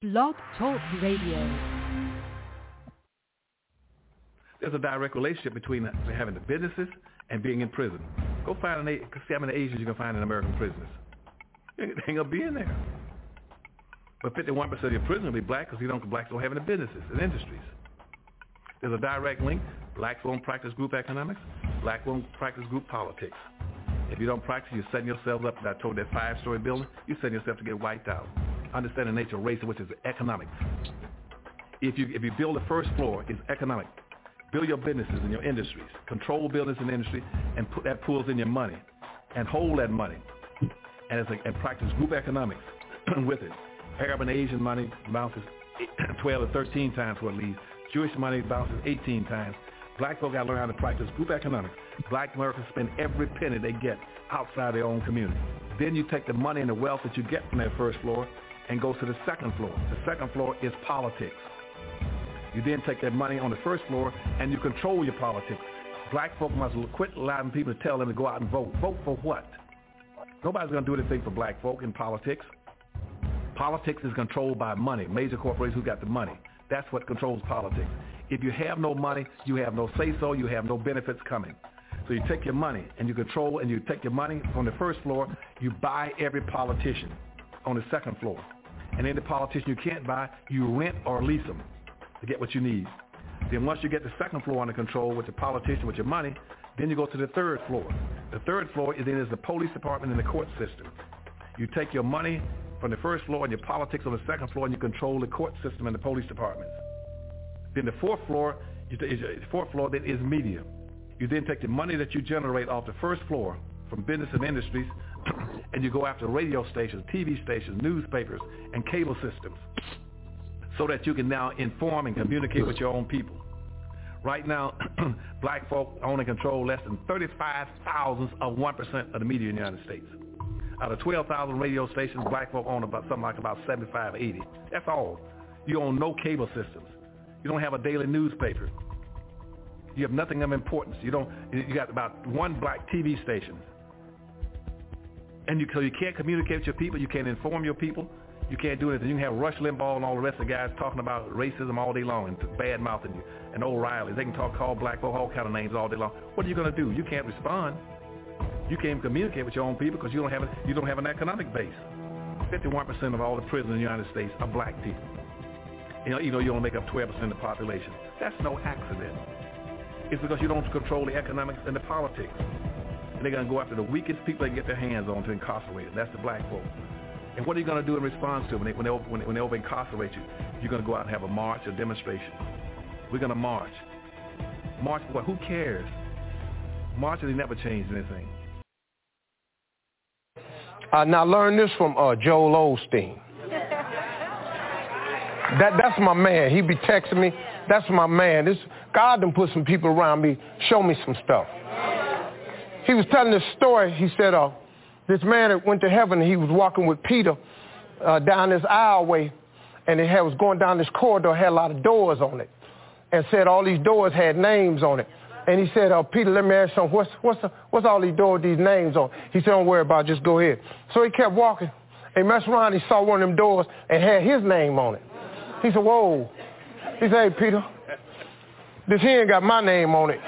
Blog Talk Radio. There's a direct relationship between having the businesses and being in prison. Go find see how many Asians you can find in American prisons. They ain't gonna be in there. But 51% of your prisoners will be black because blacks don't have any businesses and industries. There's a direct link. Blacks won't practice group economics. Blacks won't practice group politics. If you don't practice, you're setting yourself up. I told that 5-story building, you're setting yourself to get wiped out. Understand the nature of race, which is economics. If you build the first floor, it's economic. Build your businesses and your industries. Control business and industry, and put that pools in your money, and hold that money, and practice group economics with it. Arab and Asian money bounces 12 to 13 times what it leaves. Jewish money bounces 18 times. Black folk got to learn how to practice group economics. Black Americans spend every penny they get outside their own community. Then you take the money and the wealth that you get from that first floor and go to the second floor. The second floor is politics. You then take that money on the first floor and you control your politics. Black folk must quit allowing people to tell them to go out and vote. Vote for what? Nobody's going to do anything for black folk in politics. Politics is controlled by money, major corporations who got the money. That's what controls politics. If you have no money, you have no say-so, you have no benefits coming. So you take your money and you control, and you take your money from the first floor, you buy every politician on the second floor. And any politician you can't buy, you rent or lease them to get what you need. Then once you get the second floor under control with the politician, with your money, then you go to the third floor. The third floor is the police department and the court system. You take your money from the first floor and your politics on the second floor, and you control the court system and the police departments. Then the fourth floor then is media. You then take the money that you generate off the first floor from business and industries, and you go after radio stations, TV stations, newspapers, and cable systems, so that you can now inform and communicate with your own people. Right now, black folk own and control less than 35 thousandths of 1% of the media in the United States. Out of 12,000 radio stations, black folk own about 75, 80. That's all. You own no cable systems. You don't have a daily newspaper. You have nothing of importance. You got about one black TV station. And so you can't communicate with your people. You can't inform your people. You can't do anything. You can have Rush Limbaugh and all the rest of the guys talking about racism all day long and bad-mouthing you, and O'Reilly. They can call black folk all kind of names all day long. What are you going to do? You can't respond. You can't communicate with your own people because you don't have an economic base. 51% of all the prisoners in the United States are black people. You only make up 12% of the population. That's no accident. It's because you don't control the economics and the politics. And they're going to go after the weakest people they can get their hands on to incarcerate them. That's the black folk. And what are you going to do in response to it when they over-incarcerate you? You're going to go out and have a march, a demonstration. We're going to march. March for what? Who cares? Marching, they never changed anything. Now learn this from Joel Osteen. That's my man. He be texting me. That's my man. God done put some people around me, show me some stuff. He was telling this story. He said, this man that went to heaven, he was walking with Peter down this aisleway, and it was going down this corridor, had a lot of doors on it, and said all these doors had names on it. And he said, Peter, let me ask you something. What's all these doors, these names on? He said, don't worry about it, just go ahead. So he kept walking. He messed around, he saw one of them doors and had his name on it. He said, whoa. He said, hey, Peter, this here ain't got my name on it.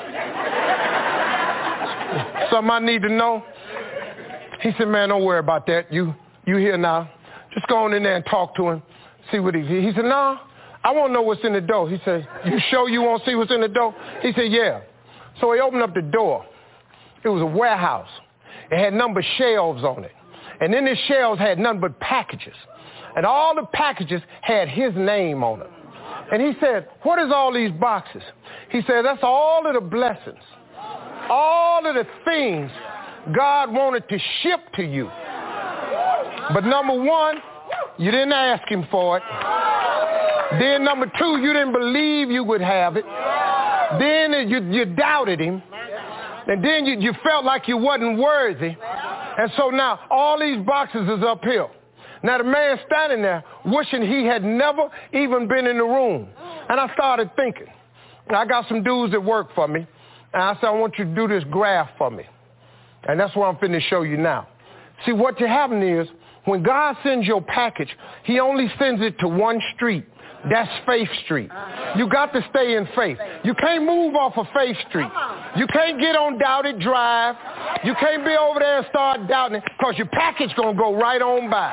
Something I need to know? He said, man, don't worry about that. You here now. Just go on in there and talk to him, see what he said, no, I want to know what's in the door. He said, you sure you want to see what's in the door? He said, yeah. So he opened up the door. It was a warehouse. It had numbered shelves on it. And then the shelves had nothing but packages. And all the packages had his name on them. And he said, what is all these boxes? He said, that's all of the blessings, all of the things God wanted to ship to you. But number one, you didn't ask him for it. Then number two, you didn't believe you would have it. Then you doubted him. And then you felt like you wasn't worthy. And so now all these boxes is up here. Now the man standing there wishing he had never even been in the room. And I started thinking. I got some dudes that work for me. And I said, I want you to do this graph for me. And that's what I'm finna show you now. See, what happened is When God sends your package, he only sends it to one street. That's Faith Street. You got to stay in faith. You can't move off of Faith Street. You can't get on Doubted Drive. You can't be over there and start doubting it because your package going to go right on by.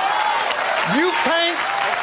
You can't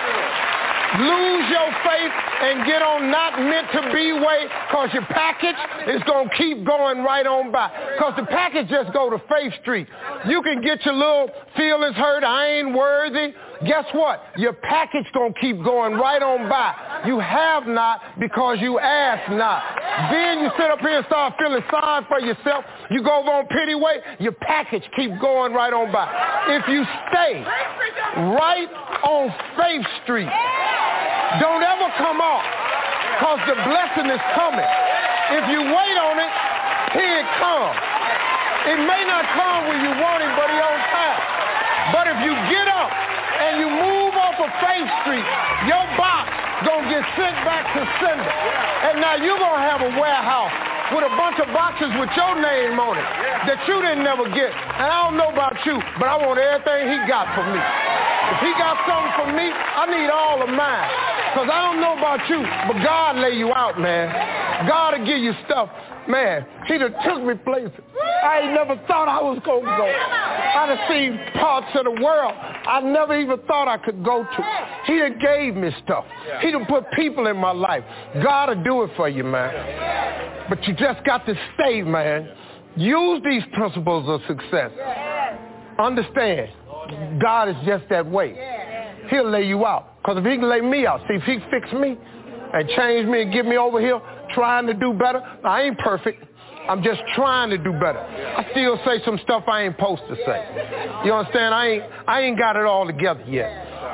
lose your faith and get on not meant to be way because your package is going to keep going right on by. Because the package just go to Faith Street. You can get your little feelings hurt. I ain't worthy. Guess what? Your package going to keep going right on by. You have not because you ask not. Then you sit up here and start feeling sorry for yourself. You go over on pity way, your package keep going right on by. If you stay right on Faith Street, don't ever come off because the blessing is coming. If you wait on it, here it comes. It may not come when you want it, but it's on time. But if you get up and you move off of Faith Street, your box gonna get sent back to sender. And now you're gonna have a warehouse with a bunch of boxes with your name on it that you didn't never get. And I don't know about you, but I want everything he got for me. If he got something for me, I need all of mine. Because I don't know about you, but God lay you out, man. God will give you stuff. Man, he done took me places I ain't never thought I was going to go. I done seen parts of the world I never even thought I could go to. He done gave me stuff. He done put people in my life. God will do it for you, man. But you just got to stay, man. Use these principles of success. Understand, God is just that way. He'll lay you out. Because if he can lay me out, see, if he fix me and change me and get me over here trying to do better, I ain't perfect. I'm just trying to do better. I still say some stuff I ain't supposed to say. You understand? I ain't got it all together yet.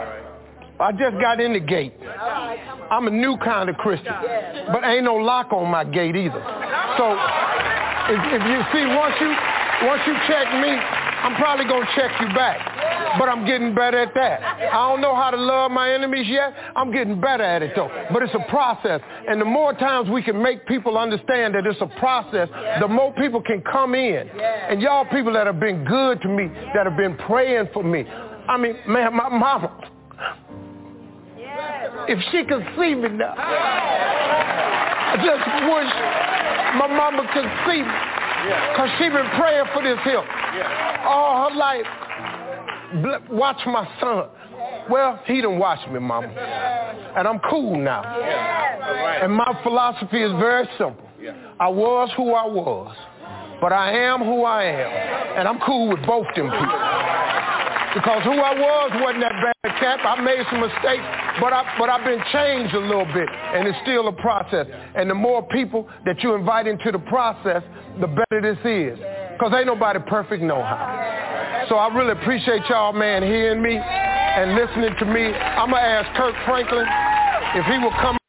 I just got in the gate. I'm a new kind of Christian, but ain't no lock on my gate either. So if you see, once you check me, I'm probably going to check you back. But I'm getting better at that. I don't know how to love my enemies yet. I'm getting better at it, though. But it's a process. And the more times we can make people understand that it's a process, the more people can come in. And y'all people that have been good to me, that have been praying for me. I mean, man, my mama, if she could see me now, I just wish my mama could see me. Because she been praying for this here all her life. Watch my son. Well, he done watched me, mama. And I'm cool now. And my philosophy is very simple. I was who I was, but I am who I am. And I'm cool with both them people. Because who I was wasn't that bad cat. I made some mistakes, but I've been changed a little bit, and it's still a process. And the more people that you invite into the process, the better this is. Because ain't nobody perfect no how. So I really appreciate y'all, man, hearing me and listening to me. I'm going to ask Kirk Franklin if he will come.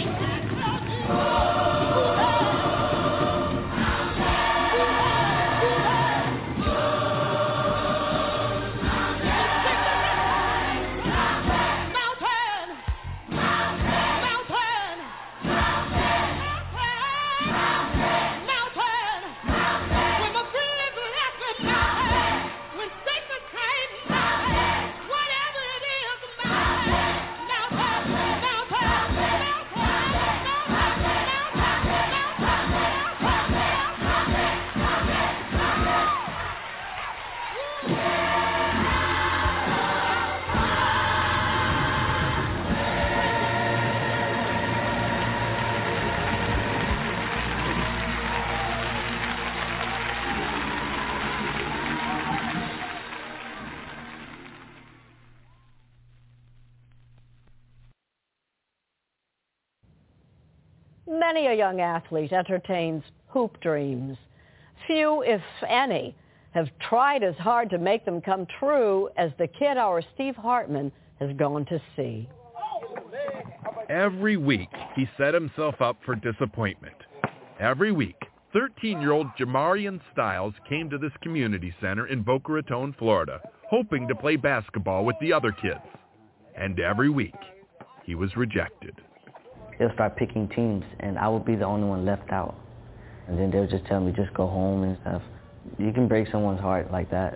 Many a young athlete entertains hoop dreams. Few, if any, have tried as hard to make them come true as the kid our Steve Hartman has gone to see. Every week, he set himself up for disappointment. Every week, 13-year-old Jamarian Styles came to this community center in Boca Raton, Florida, hoping to play basketball with the other kids. And every week, he was rejected. They'll start picking teams, and I would be the only one left out. And then they'll just tell me, just go home and stuff. You can break someone's heart like that.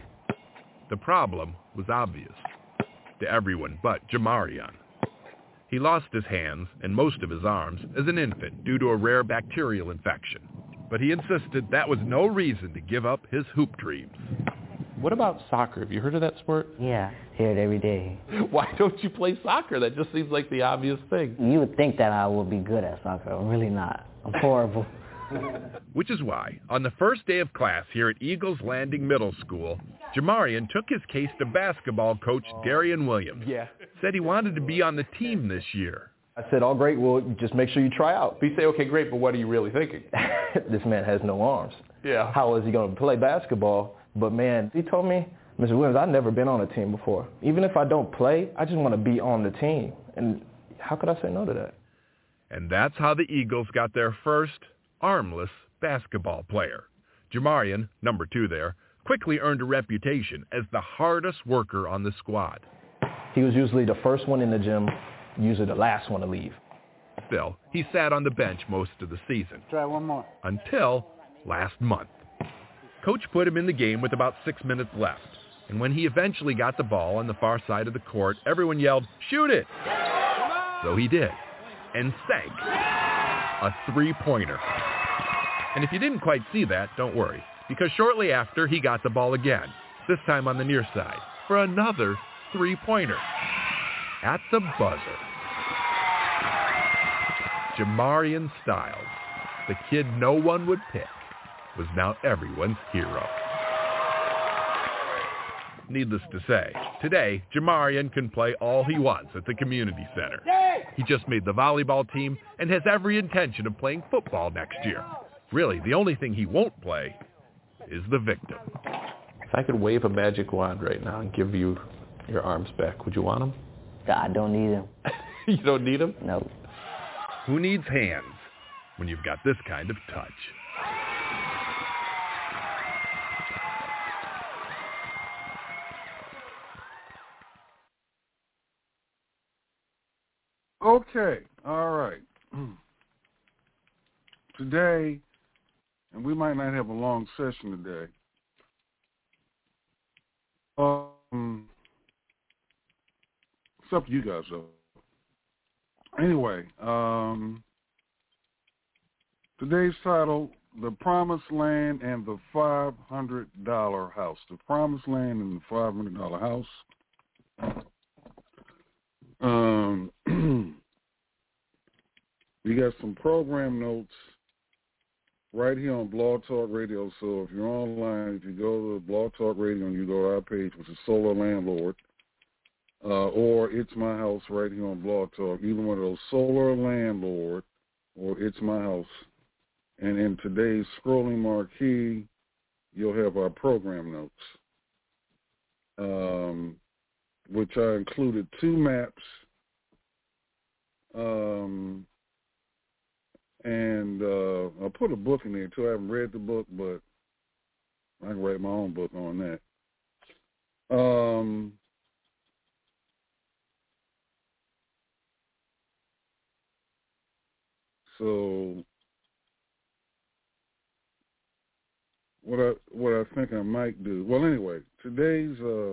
The problem was obvious to everyone but Jamarian. He lost his hands and most of his arms as an infant due to a rare bacterial infection. But he insisted that was no reason to give up his hoop dreams. What about soccer? Have you heard of that sport? Yeah, hear it every day. Why don't you play soccer? That just seems like the obvious thing. You would think that I would be good at soccer. I'm really not. I'm horrible. Which is why, on the first day of class here at Eagles Landing Middle School, Jamarian took his case to basketball coach Darian Williams. Said he wanted to be on the team this year. I said, all great, well, just make sure you try out. You say, okay, great, but what are you really thinking? This man has no arms. Yeah. How is he going to play basketball? But, man, he told me, Mr. Williams, I've never been on a team before. Even if I don't play, I just want to be on the team. And how could I say no to that? And that's how the Eagles got their first armless basketball player. Jamarian, number 2 there, quickly earned a reputation as the hardest worker on the squad. He was usually the first one in the gym, usually the last one to leave. Still, he sat on the bench most of the season. Try one more. Until last month. Coach put him in the game with about 6 minutes left. And when he eventually got the ball on the far side of the court, everyone yelled, "Shoot it!" So he did. And sank a three-pointer. And if you didn't quite see that, don't worry, because shortly after he got the ball again, this time on the near side, for another three-pointer. At the buzzer. Jamarian Styles, the kid no one would pick, was now everyone's hero. Needless to say, today, Jamarian can play all he wants at the community center. He just made the volleyball team and has every intention of playing football next year. Really, the only thing he won't play is the victim. If I could wave a magic wand right now and give you your arms back, would you want them? I don't need them. You don't need them? No. Who needs hands when you've got this kind of touch? Okay, all right. Today, and we might not have a long session today. It's up to you guys, though. Anyway, today's title, The Promised Land and the $500 House. The Promised Land and the $500 House. We got some program notes right here on Blog Talk Radio. So if you're online, if you go to Blog Talk Radio and you go to our page, which is Solar Landlord, or It's My House right here on Blog Talk, either one of those, Solar Landlord or It's My House. And in today's scrolling marquee, you'll have our program notes, which I included 2 maps I put a book in there, too. I haven't read the book, but I can write my own book on that. So what I think I might do. Well, anyway, today's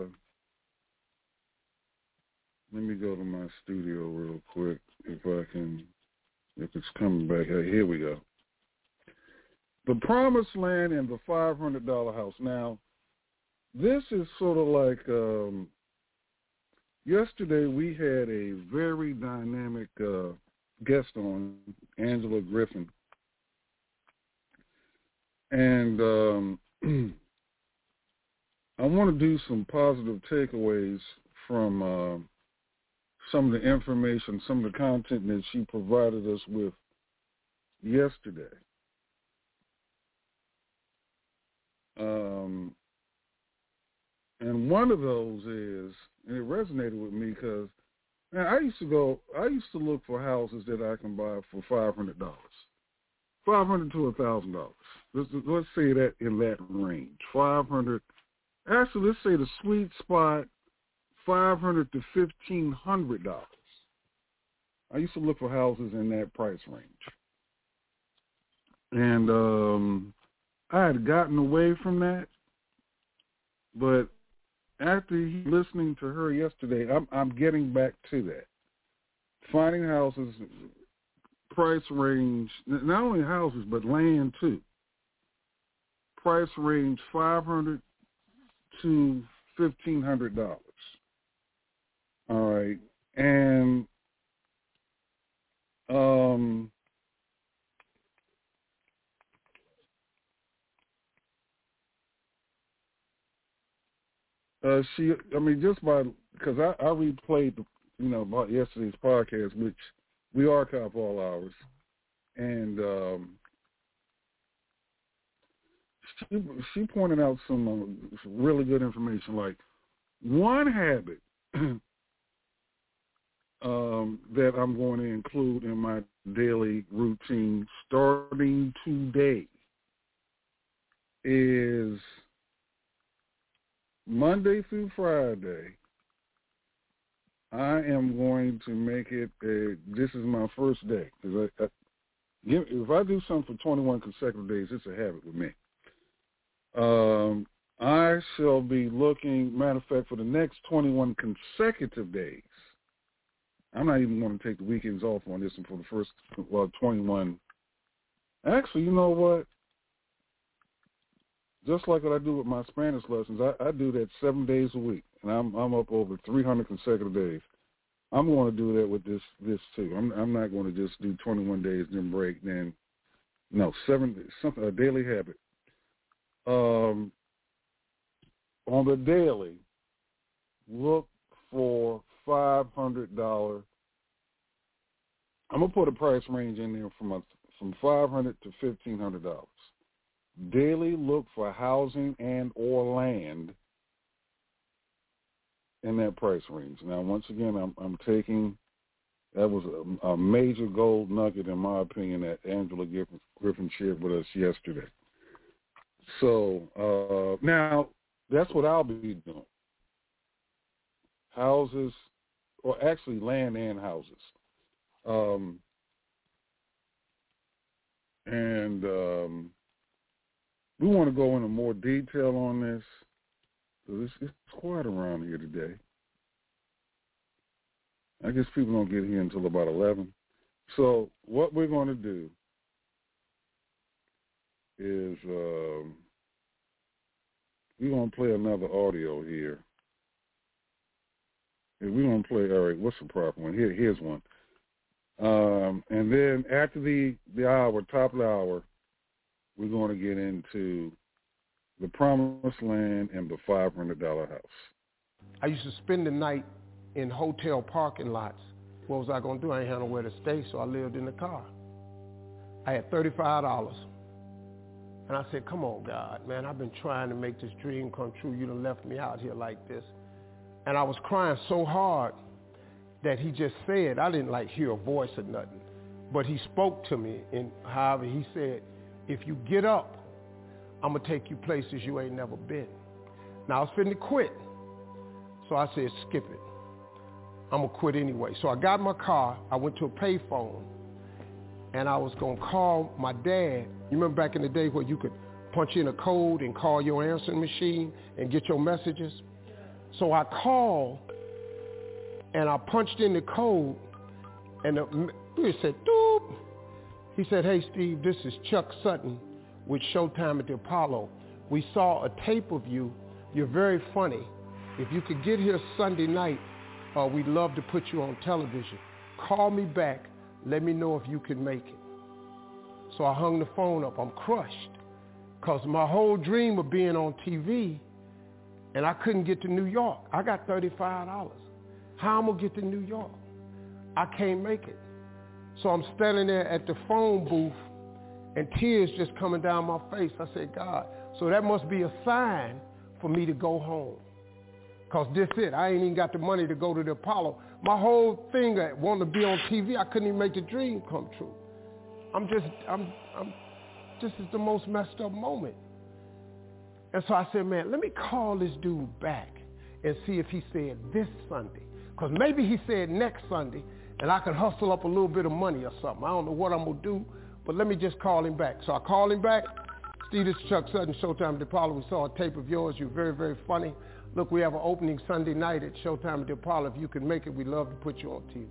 let me go to my studio real quick if it's coming back. Hey, here we go. The Promised Land and the $500 House. Now, this is sort of like yesterday we had a very dynamic guest on, Angela Griffin. And I want to do some positive takeaways from some of the information, some of the content that she provided us with yesterday. And one of those is, and it resonated with me because I used to look for houses that I can buy for $500, $500 to $1,000. Let's say that in that range, $500. Actually, let's say the sweet spot, $500 to $1,500. I used to look for houses in that price range, and I had gotten away from that, but after listening to her yesterday, I'm getting back to that. Finding houses, price range, not only houses, but land too. Price range $500 to $1,500. All right. And because I replayed, about yesterday's podcast, which we archive all hours, and she pointed out some really good information, like one habit that I'm going to include in my daily routine starting today is Monday through Friday, I am going to make it this is my first day. Because if I do something for 21 consecutive days, it's a habit with me. I shall be looking, matter of fact, for the next 21 consecutive days. I'm not even going to take the weekends off on this one for the first 21. Actually, you know what? Just like what I do with my Spanish lessons, I do that 7 days a week, and I'm up over 300 consecutive days. I'm going to do that with this too. I'm not going to just do 21 days then break. Then no, something a daily habit. On the daily, look for $500. I'm gonna put a price range in there from $500 to $1,500. Daily, look for housing and or land in that price range. Now, once again, I'm taking, that was a major gold nugget, in my opinion, that Angela Griffin shared with us yesterday. So now that's what I'll be doing. Houses, or actually land and houses. We want to go into more detail on this. It's quiet around here today. I guess people don't get here until about 11. So what we're going to do is we're going to play another audio here. We're going to play, all right, what's the proper one? Here's one. And then after the hour, top of the hour, we're going to get into the Promised Land and the $500 house. I used to spend the night in hotel parking lots. What was I going to do? I ain't had nowhere to stay, so I lived in the car. I had $35. And I said, come on, God, man, I've been trying to make this dream come true. You done left me out here like this. And I was crying so hard that he just said, I didn't hear a voice or nothing, but he spoke to me, and however he said, if you get up, I'm going to take you places you ain't never been. Now, I was finna quit. So I said, skip it. I'm going to quit anyway. So I got in my car. I went to a payphone, and I was going to call my dad. You remember back in the day where you could punch in a code and call your answering machine and get your messages? So I called, and I punched in the code, and it said, doop. He said, hey, Steve, this is Chuck Sutton with Showtime at the Apollo. We saw a tape of you. You're very funny. If you could get here Sunday night, we'd love to put you on television. Call me back. Let me know if you can make it. So I hung the phone up. I'm crushed because my whole dream of being on TV, and I couldn't get to New York. I got $35. How am I going to get to New York? I can't make it. So I'm standing there at the phone booth, and tears just coming down my face. I said, God, so that must be a sign for me to go home. Because this it. I ain't even got the money to go to the Apollo. My whole thing that wanted to be on TV, I couldn't even make the dream come true. This is the most messed up moment. And so I said, man, let me call this dude back and see if he said this Sunday. Because maybe he said next Sunday, and I could hustle up a little bit of money or something. I don't know what I'm going to do, but let me just call him back. So I called him back. Steve, this is Chuck Sutton, Showtime at the Apollo. We saw a tape of yours. You're very, very funny. Look, we have an opening Sunday night at Showtime at the Apollo. If you can make it, we'd love to put you on TV.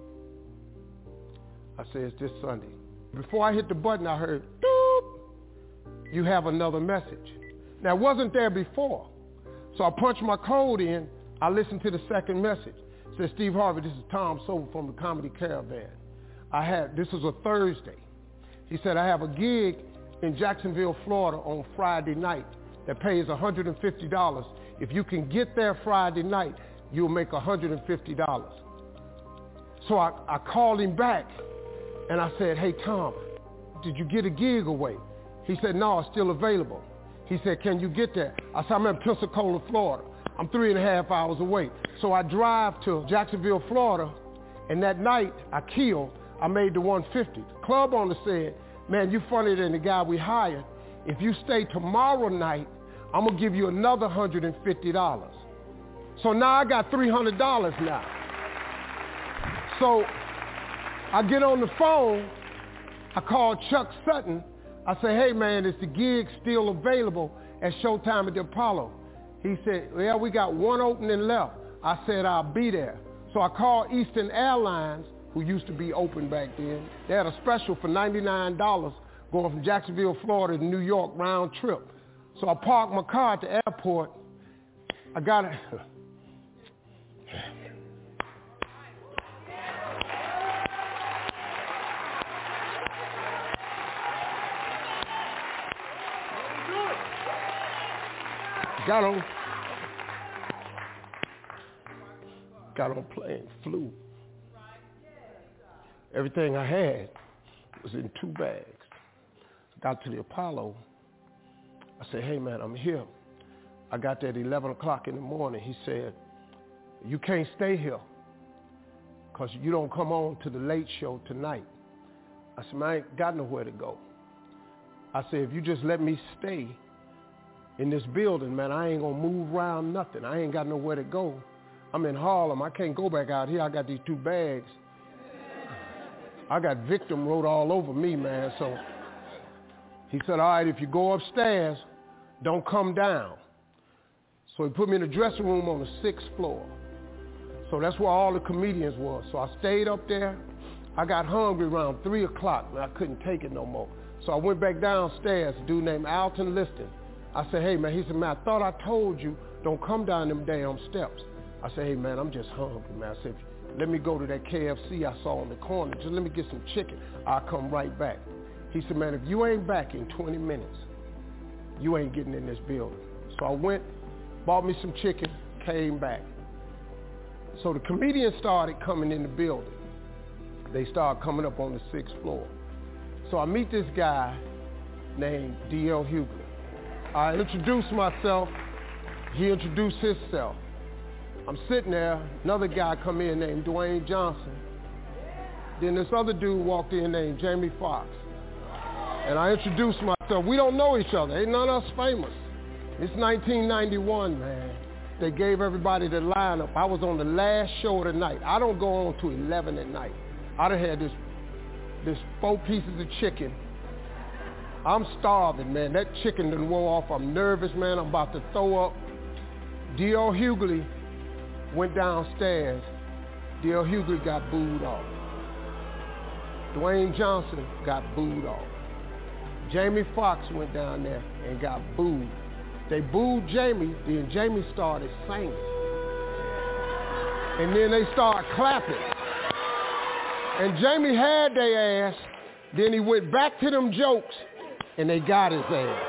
I said, it's this Sunday. Before I hit the button, I heard, doop, you have another message. Now, it wasn't there before. So I punched my code in. I listened to the second message. It said, Steve Harvey, this is Tom Silver from the Comedy Caravan. This was a Thursday. He said, I have a gig in Jacksonville, Florida on Friday night that pays $150. If you can get there Friday night, you'll make $150. So I called him back, and I said, hey, Tom, did you get a gig away? He said, no, it's still available. He said, can you get there? I said, I'm in Pensacola, Florida. I'm 3.5 hours away. So I drive to Jacksonville, Florida, and that night I made the 150. The club owner said, man, you funnier than the guy we hired. If you stay tomorrow night, I'm going to give you another $150. So now I got $300 now. So I get on the phone. I call Chuck Sutton. I say, hey, man, is the gig still available at Showtime at the Apollo? He said, well, we got one opening left. I said, I'll be there. So I called Eastern Airlines, who used to be open back then. They had a special for $99 going from Jacksonville, Florida to New York round trip. So I parked my car at the airport. I got it. Got on plane, flew. Everything I had was in 2 bags. Got to the Apollo. I said, hey, man, I'm here. I got there at 11 o'clock in the morning. He said, you can't stay here because you don't come on to the late show tonight. I said, man, I ain't got nowhere to go. I said, if you just let me stay in this building, man, I ain't going to move around nothing. I ain't got nowhere to go. I'm in Harlem. I can't go back out here. I got these 2 bags. I got victim wrote all over me, man. So he said, all right, if you go upstairs, don't come down. So he put me in the dressing room on the 6th floor. So that's where all the comedians were. So I stayed up there. I got hungry around 3 o'clock, and I couldn't take it no more. So I went back downstairs, a dude named Alton Liston. I said, hey, man, he said, man, I thought I told you, don't come down them damn steps. I said, hey, man, I'm just hungry, man. I said, let me go to that KFC I saw on the corner. Just let me get some chicken. I'll come right back. He said, man, if you ain't back in 20 minutes, you ain't getting in this building. So I went, bought me some chicken, came back. So the comedians started coming in the building. They started coming up on the 6th floor. So I meet this guy named D.L. Hughley. I introduced myself. He introduced himself. I'm sitting there. Another guy come in named Dwayne Johnson. Then this other dude walked in named Jamie Foxx. And I introduced myself. We don't know each other. Ain't none of us famous. It's 1991, man. They gave everybody the lineup. I was on the last show of the night. I don't go on to 11 at night. I done had this 4 pieces of chicken. I'm starving, man. That chicken done wore off. I'm nervous, man. I'm about to throw up. D.L. Hughley went downstairs. D.L. Hughley got booed off. Dwayne Johnson got booed off. Jamie Foxx went down there and got booed. They booed Jamie, then Jamie started singing. And then they started clapping. And Jamie had their ass, then he went back to them jokes, and they got his ass.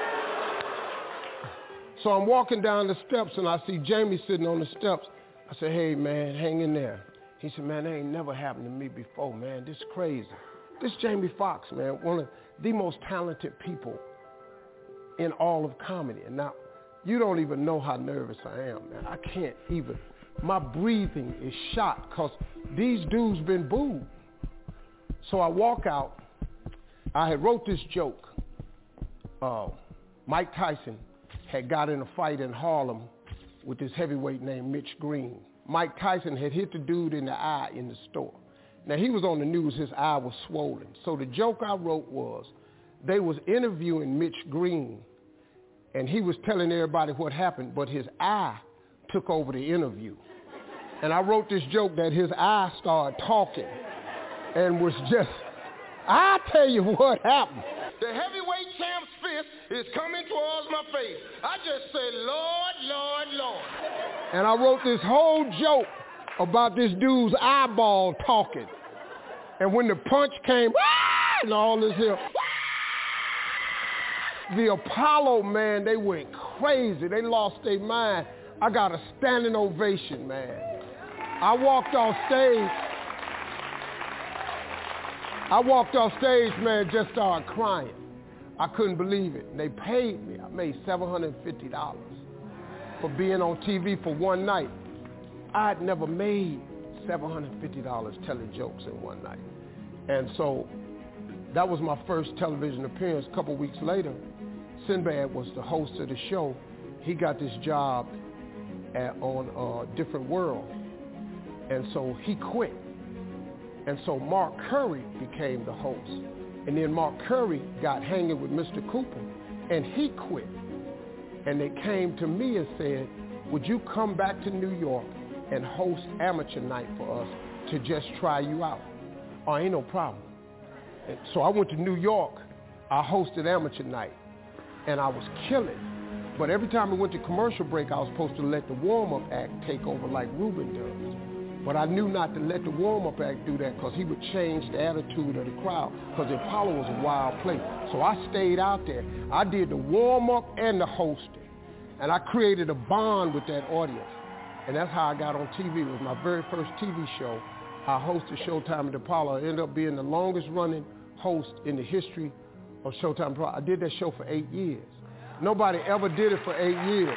So I'm walking down the steps, and I see Jamie sitting on the steps. I said, hey, man, hang in there. He said, man, that ain't never happened to me before, man. This is crazy. This Jamie Foxx, man, one of the most talented people in all of comedy. And now, you don't even know how nervous I am, man. I can't even. My breathing is shot because these dudes been booed. So I walk out. I had wrote this joke. Mike Tyson had got in a fight in Harlem with this heavyweight named Mitch Green. Mike Tyson had hit the dude in the eye in the store. Now, he was on the news. His eye was swollen. So the joke I wrote was, they was interviewing Mitch Green, and he was telling everybody what happened, but his eye took over the interview. And I wrote this joke that his eye started talking and was just, I tell you what happened. The heavyweight champ's fist is coming towards my face. I just said, Lord, Lord, Lord. And I wrote this whole joke about this dude's eyeball talking. And when the punch came, and all this here, the Apollo, man, they went crazy. They lost their mind. I got a standing ovation, man. I walked off stage, man, just started crying. I couldn't believe it. They paid me. I made $750 for being on TV for one night. I'd never made $750 telling jokes in one night. And so that was my first television appearance. A couple weeks later, Sinbad was the host of the show. He got this job on Different World. And so he quit. And so Mark Curry became the host. And then Mark Curry got hanging with Mr. Cooper, and he quit. And they came to me and said, would you come back to New York and host Amateur Night for us to just try you out? Oh, ain't no problem. And so I went to New York. I hosted Amateur Night, and I was killing. But every time we went to commercial break, I was supposed to let the warm-up act take over like Ruben does. But I knew not to let the warm-up act do that because he would change the attitude of the crowd because the Apollo was a wild place. So I stayed out there. I did the warm-up and the hosting. And I created a bond with that audience. And that's how I got on TV. It was my very first TV show. I hosted Showtime at the Apollo. I ended up being the longest running host in the history of Showtime. I did that show for 8 years. Nobody ever did it for 8 years.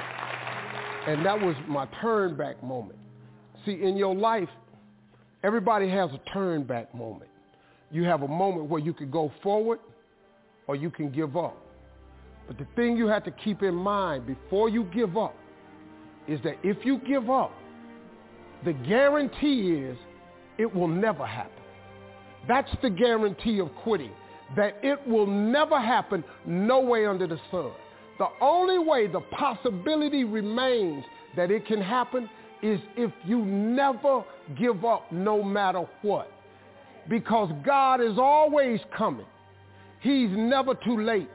And that was my turn back moment. See, in your life, everybody has a turn back moment. You have a moment where you could go forward or you can give up. But the thing you have to keep in mind before you give up is that if you give up, the guarantee is it will never happen. That's the guarantee of quitting, that it will never happen no way under the sun. The only way the possibility remains that it can happen is if you never give up no matter what. Because God is always coming. He's never too late.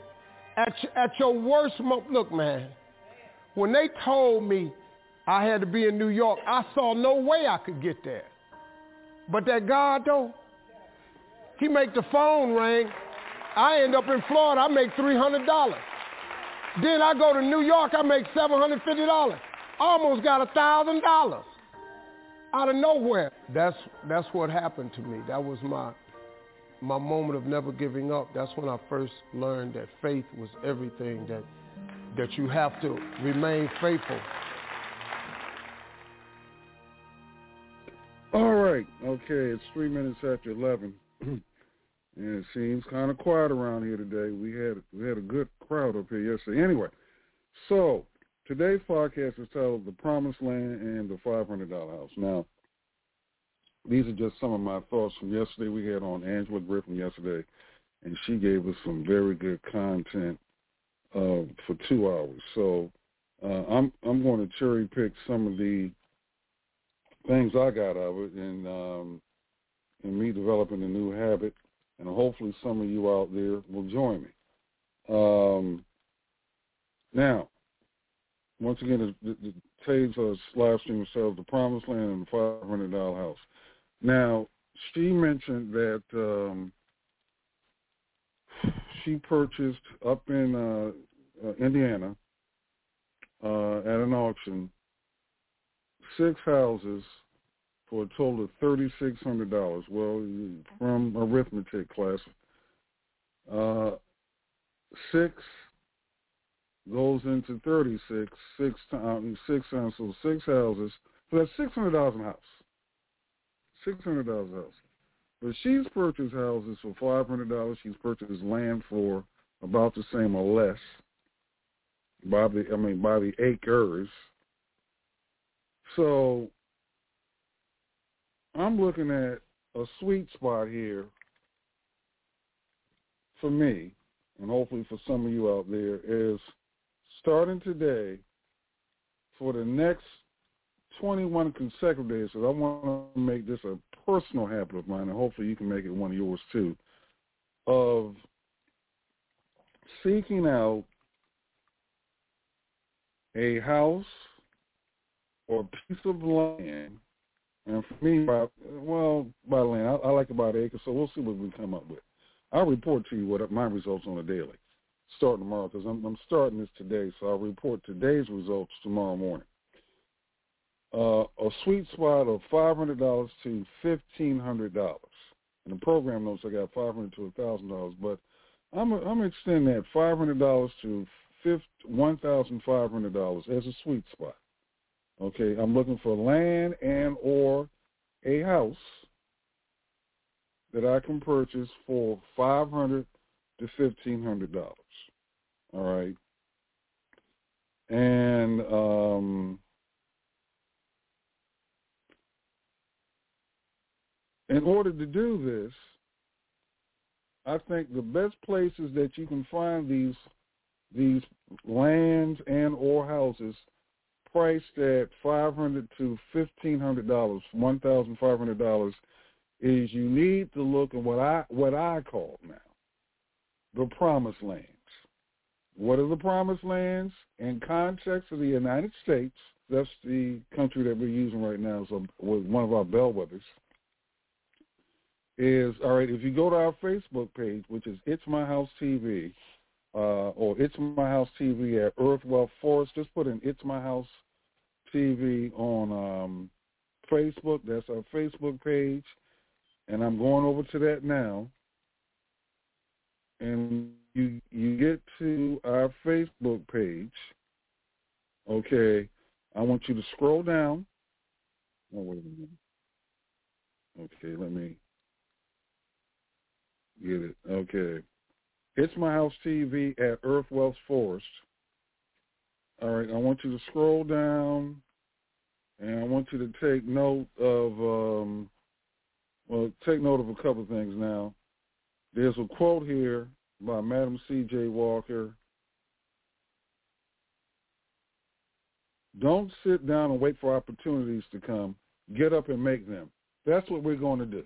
At your worst moment, look, man, when they told me I had to be in New York, I saw no way I could get there. But that God, though, he make the phone ring. I end up in Florida, I make $300. Then I go to New York, I make $750. Almost got $1,000 out of nowhere. That's what happened to me. That was my moment of never giving up. That's when I first learned that faith was everything, that you have to remain faithful. All right. Okay, it's 3 minutes after 11. And it seems kind of quiet around here today. We had a good crowd up here yesterday. Anyway, so today's podcast is titled The Promised Land and the $500 House. Now, these are just some of my thoughts from yesterday. We had on Angela Griffin yesterday, and she gave us some very good content for 2 hours. So I'm going to cherry pick some of the things I got out of it, and me developing a new habit, and hopefully some of you out there will join me. Now, once again, the Taves live stream sells The Promised Land and the $500 House. Now, she mentioned that she purchased up in Indiana at an auction 6 houses for a total of $3,600. Well, from arithmetic class, 6 goes into 36, 6 times, so 6 houses. So that's $600 a house. $600 a house. But she's purchased houses for $500. She's purchased land for about the same or less by the acres. So I'm looking at a sweet spot here for me, and hopefully for some of you out there, is starting today for the next 21 consecutive days. So I want to make this a personal habit of mine, and hopefully you can make it one of yours too, of seeking out a house or a piece of land. And for me, by land, I like about acres, so we'll see what we come up with. I'll report to you what my results on a daily, starting tomorrow, because I'm starting this today, so I'll report today's results tomorrow morning. A sweet spot of $500 to $1,500. In the program notes, I got $500 to $1,000, but I'm gonna extend that $500 to $1,500 as a sweet spot. Okay, I'm looking for land and or a house that I can purchase for $500 to $1,500. All right, and in order to do this, I think the best places that you can find these lands and or houses priced at $500 to $1,500, $1,500, is you need to look at what I call now the promised lands. What are the promised lands? In context of the United States, that's the country that we're using right now, so with one of our bellwethers. Is, all right, if you go to our Facebook page, which is It's My House TV, or It's My House TV at Earth Wealth Forest, just put in It's My House TV on Facebook. That's our Facebook page. And I'm going over to that now. And you get to our Facebook page. Okay, I want you to scroll down. Oh, wait a minute. Okay, let me get it. Okay. It's My House TV at Earth Wealth Forest. All right, I want you to scroll down, and I want you to take note of, take note of a couple of things now. There's a quote here by Madam C.J. Walker. Don't sit down and wait for opportunities to come. Get up and make them. That's what we're going to do.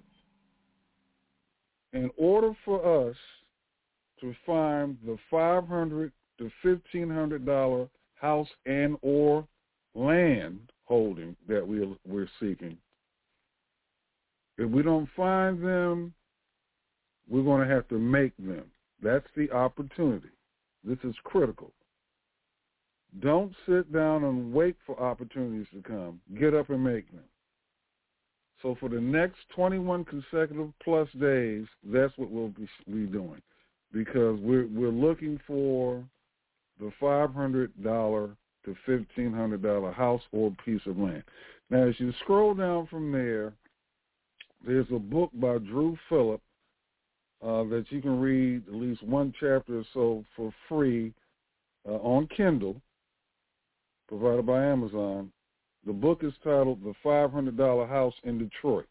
In order for us to find the $500 to $1,500 house and or land holding that we're seeking, if we don't find them, we're going to have to make them. That's the opportunity. This is critical. Don't sit down and wait for opportunities to come. Get up and make them. So for the next 21 consecutive plus days, that's what we'll be doing, because we're looking for the $500 to $1,500 house or piece of land. Now, as you scroll down from there, there's a book by Drew Phillip, that you can read at least one chapter or so for free on Kindle, provided by Amazon. The book is titled The $500 House in Detroit.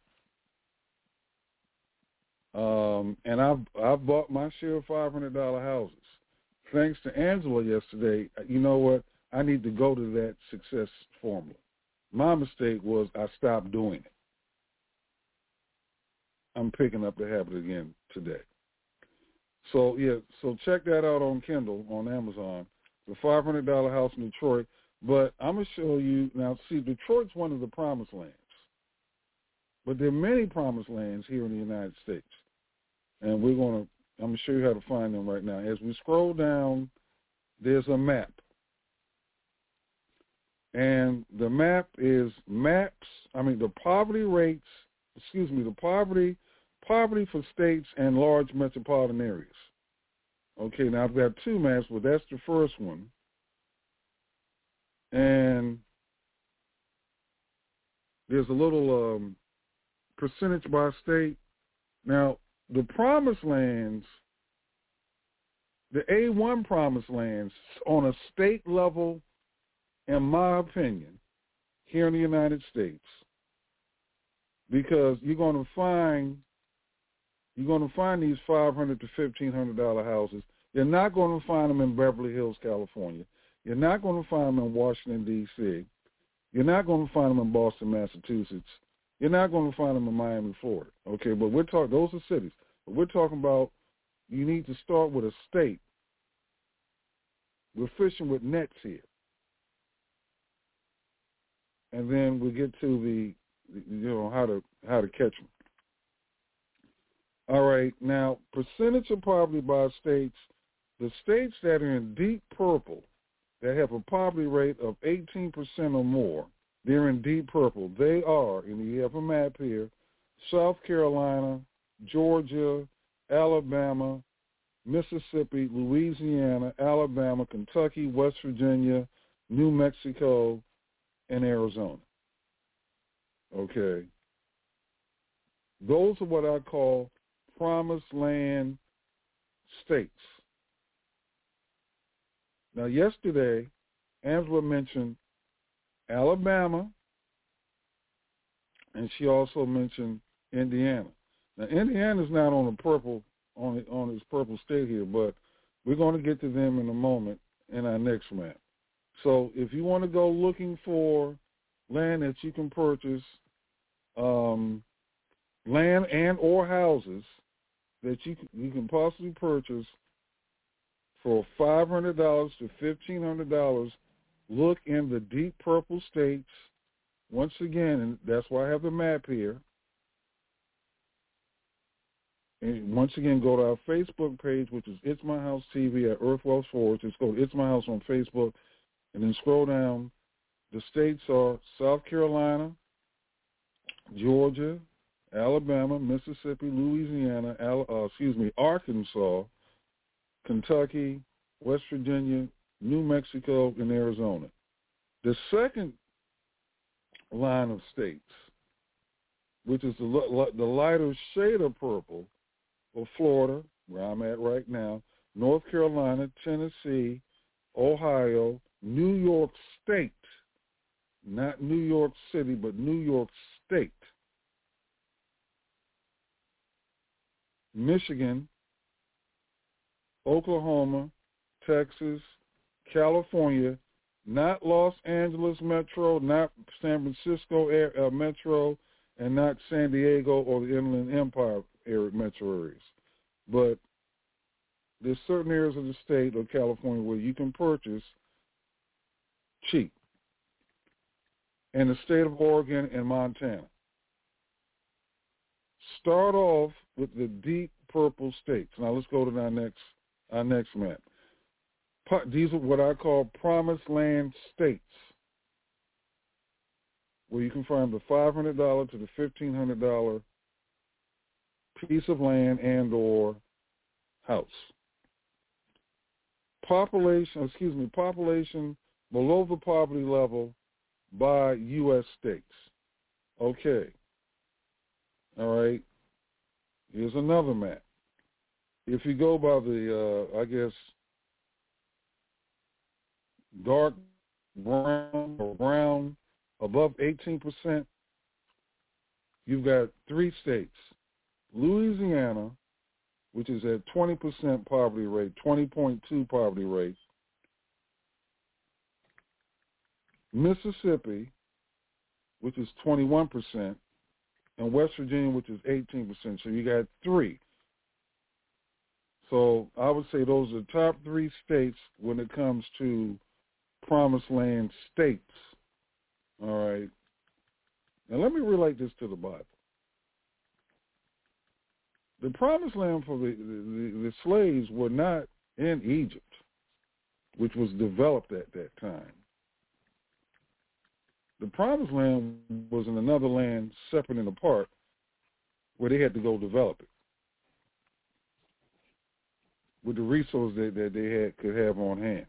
And I've bought my share of $500 houses. Thanks to Angela yesterday, you know what? I need to go to that success formula. My mistake was I stopped doing it. I'm picking up the habit again today. So, so check that out on Kindle, on Amazon, The $500 House in Detroit. But I'm going to show you, now see, Detroit's one of the promised lands. But there are many promised lands here in the United States. And I'm going to show you how to find them right now. As we scroll down, there's a map. And the map is the poverty rates, the poverty for states and large metropolitan areas. Okay, now I've got two maps, but that's the first one. And there's a little percentage by state. Now, the promised lands, the A1 promised lands on a state level, in my opinion, here in the United States, because you're going to find these $500 to $1,500 houses. You're not going to find them in Beverly Hills, California. You're not going to find them in Washington, D.C. You're not going to find them in Boston, Massachusetts. You're not going to find them in Miami, Florida. Okay, but those are cities. But we're talking about you need to start with a state. We're fishing with nets here. And then we get to how to catch them. All right, now percentage of poverty by states. The states that are in deep purple, that have a poverty rate of 18% or more, they're in deep purple. They are, and you have a map here, South Carolina, Georgia, Alabama, Mississippi, Louisiana, Alabama, Kentucky, West Virginia, New Mexico, and Arizona. Okay. Those are what I call promised land states. Now, yesterday, Angela mentioned Alabama, and she also mentioned Indiana. Now, Indiana's not on the purple, on its purple state here, but we're going to get to them in a moment in our next map. So if you want to go looking for land that you can purchase, land and or houses that you can possibly purchase for $500 to $1,500, look in the deep purple states. Once again, and that's why I have the map here. And once again, go to our Facebook page, which is It's My House TV at Earth Wells Forge. Just go to It's My House on Facebook, and then scroll down. The states are South Carolina, Georgia, Alabama, Mississippi, Louisiana, Arkansas, Kentucky, West Virginia, New Mexico, and Arizona. The second line of states, which is the lighter shade of purple, of Florida, where I'm at right now, North Carolina, Tennessee, Ohio, New York State, not New York City, but New York State, Michigan, Oklahoma, Texas, California, not Los Angeles Metro, not San Francisco Metro, and not San Diego or the Inland Empire metro areas. But there's certain areas of the state of California where you can purchase cheap. And the state of Oregon and Montana. Start off with the deep purple states. Now let's go to our next map. These are what I call promised land states, where you can find the $500 to the $1,500 piece of land and or house. Population below the poverty level by U.S. states. Okay. All right. Here's another map. if you go by the, I guess, dark brown or brown above 18%, you've got 3 states. Louisiana, which is at 20% poverty rate, 20.2 poverty rate. Mississippi, which is 21%, and West Virginia, which is 18%. So you got 3. So I would say those are the top 3 states when it comes to promised land states. All right. Now let me relate this to the Bible. The promised land for the slaves were not in Egypt, which was developed at that time. The promised land was in another land separate and apart where they had to go develop it with the resources that they could have on hand.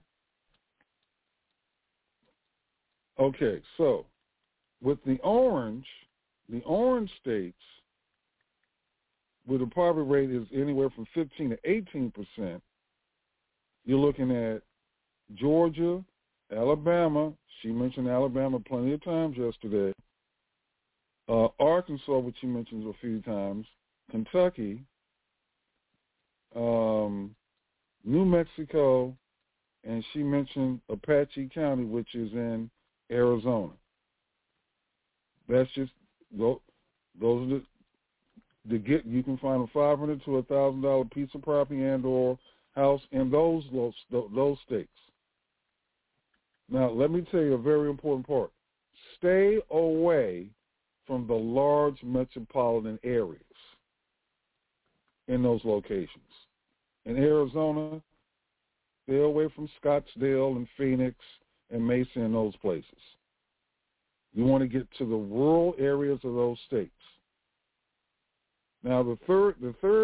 Okay, so with the orange states, where the poverty rate is anywhere from 15 to 18%, you're looking at Georgia, Alabama. She mentioned Alabama plenty of times yesterday. Arkansas, which she mentions a few times. Kentucky, New Mexico, and she mentioned Apache County, which is in Arizona. That's just those are you can find a $500 to $1,000 piece of property and/or house in those states. Now, let me tell you a very important part. Stay away from the large metropolitan areas in those locations. In Arizona, stay away from Scottsdale and Phoenix and Mesa and those places. You want to get to the rural areas of those states. Now, the third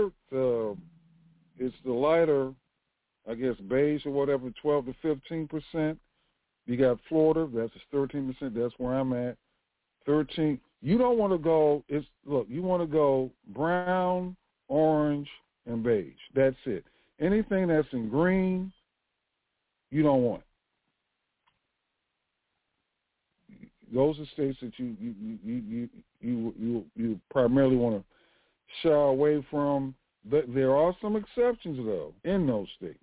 is the lighter, I guess, beige or whatever, 12 to 15%. You got Florida, that's 13%. That's where I'm at. 13. You don't want to go. You want to go brown, orange, and beige. That's it. Anything that's in green, you don't want. Those are states that you primarily want to shy away from. But there are some exceptions though in those states.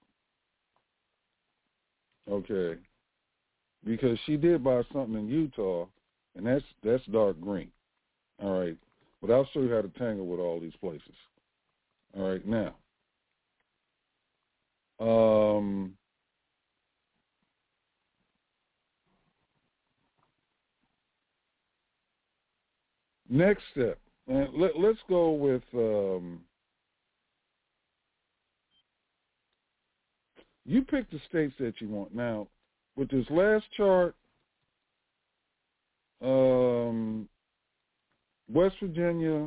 Okay, because she did buy something in Utah, and that's dark green. All right, but I'll show you how to tangle with all these places. All right, now. Next step, and let's go with you pick the states that you want. Now, with this last chart, West Virginia,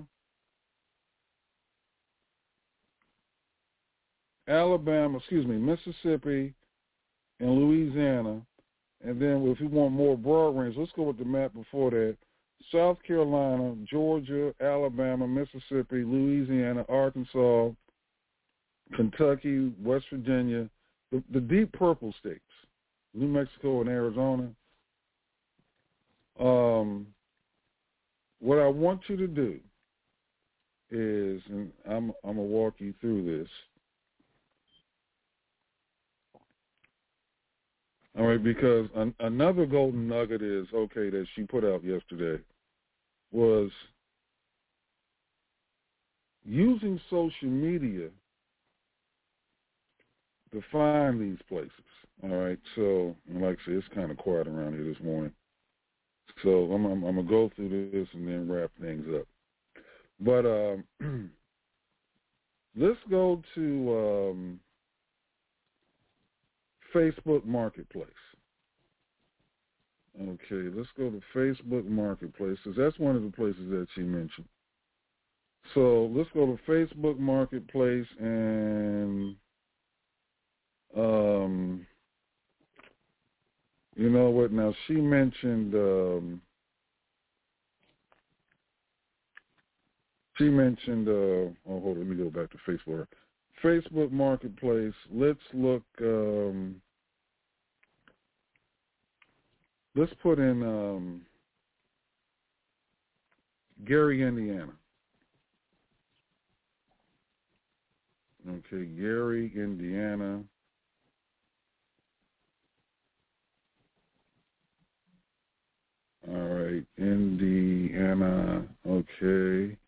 Mississippi, and Louisiana, and then if you want more broad range, let's go with the map before that. South Carolina, Georgia, Alabama, Mississippi, Louisiana, Arkansas, Kentucky, West Virginia, the deep purple states, New Mexico and Arizona. What I want you to do is, and I'm going to walk you through this. All right, because another golden nugget is, okay, that she put out yesterday was using social media to find these places. All right, so like I said, it's kind of quiet around here this morning. So I'm going to go through this and then wrap things up. But let's go to Facebook Marketplace. Okay, let's go to Facebook Marketplace, because that's one of the places that she mentioned. So let's go to Facebook Marketplace, and you know what? Now she mentioned oh, hold on, let me go back to Facebook Marketplace. Let's look. Let's put in Gary, Indiana. Okay, Gary, Indiana. All right, Indiana. Okay.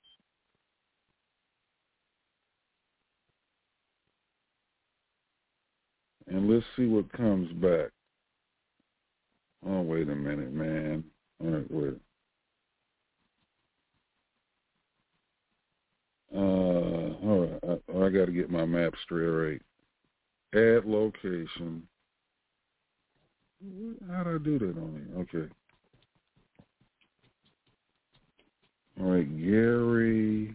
And let's see what comes back. Oh, wait a minute, man. All right, wait. All right, I got to get my map straight. Right. Add location. How do I do that on here? Okay. All right, Gary.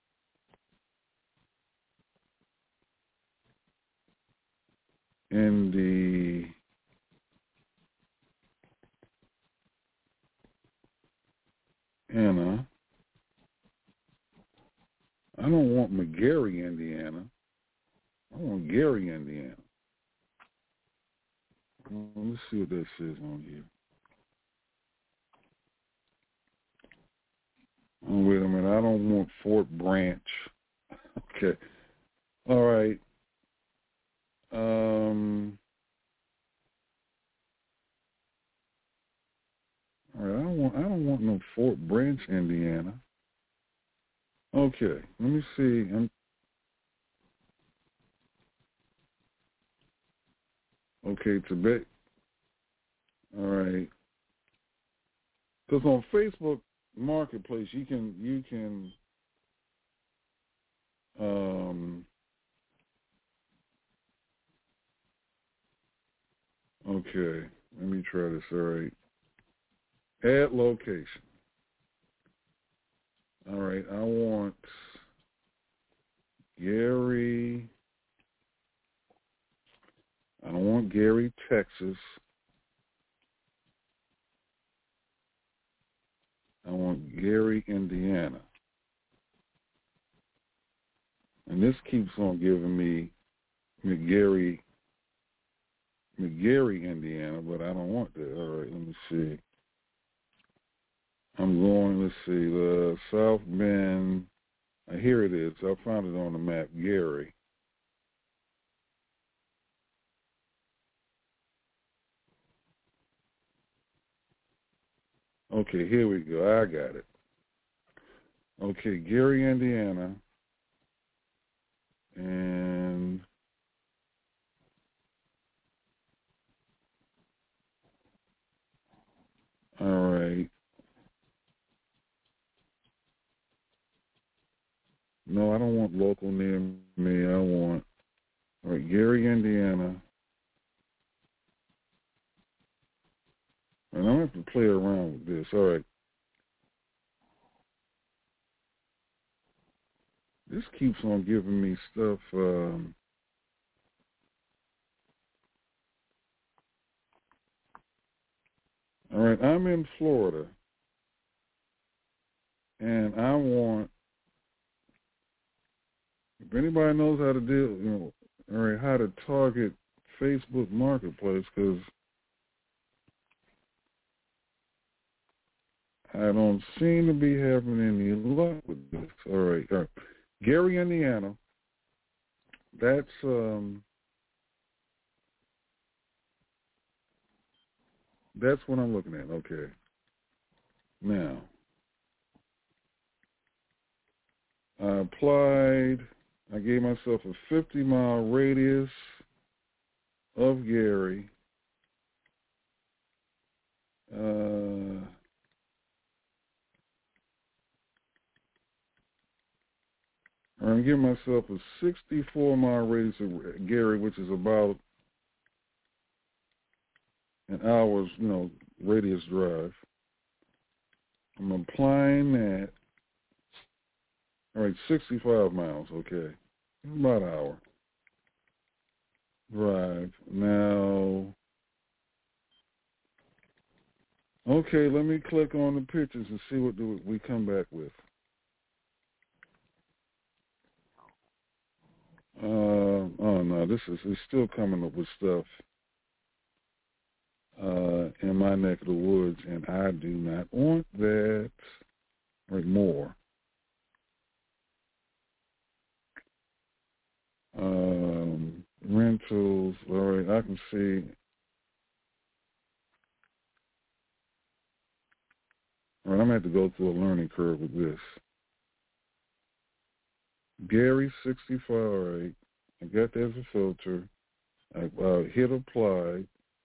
Indiana. I don't want McGary, Indiana. I want Gary, Indiana. Well, let's see what that says on here. Oh, wait a minute. I don't want Fort Branch. Okay. All right. All right. I don't want no Fort Branch, Indiana. Okay. Let me see. Okay, Tibet. All right. Because on Facebook Marketplace, you can. Okay. Let me try this. All right. Add location. All right. I want Gary. I don't want Gary, Texas. I want Gary, Indiana. And this keeps on giving me McGary, Indiana, but I don't want that. All right, let me see. I'm going, let's see, the South Bend. Here it is. I found it on the map, Gary. Okay, here we go. I got it. Okay, Gary, Indiana. And all right. No, I don't want local near me. I want, all right, Gary, Indiana. And I don't have to play around with this. All right. This keeps on giving me stuff. All right, I'm in Florida, and I want, if anybody knows how to deal, all right, how to target Facebook Marketplace, because I don't seem to be having any luck with this. All right. Gary, Indiana. That's what I'm looking at. Okay. Now, I applied. I gave myself a 50-mile radius of Gary. I'm giving myself a 64-mile radius of Gary, which is about an hour's, radius drive. I'm applying that. All right, 65 miles, okay. About an hour drive. Now, okay, let me click on the pictures and see what we come back with. It's still coming up with stuff in my neck of the woods, and I do not want that or more. Rentals, all right, I can see. All right, I'm going to have to go through a learning curve with this. Gary 65, all right, I got that as a filter. I hit apply.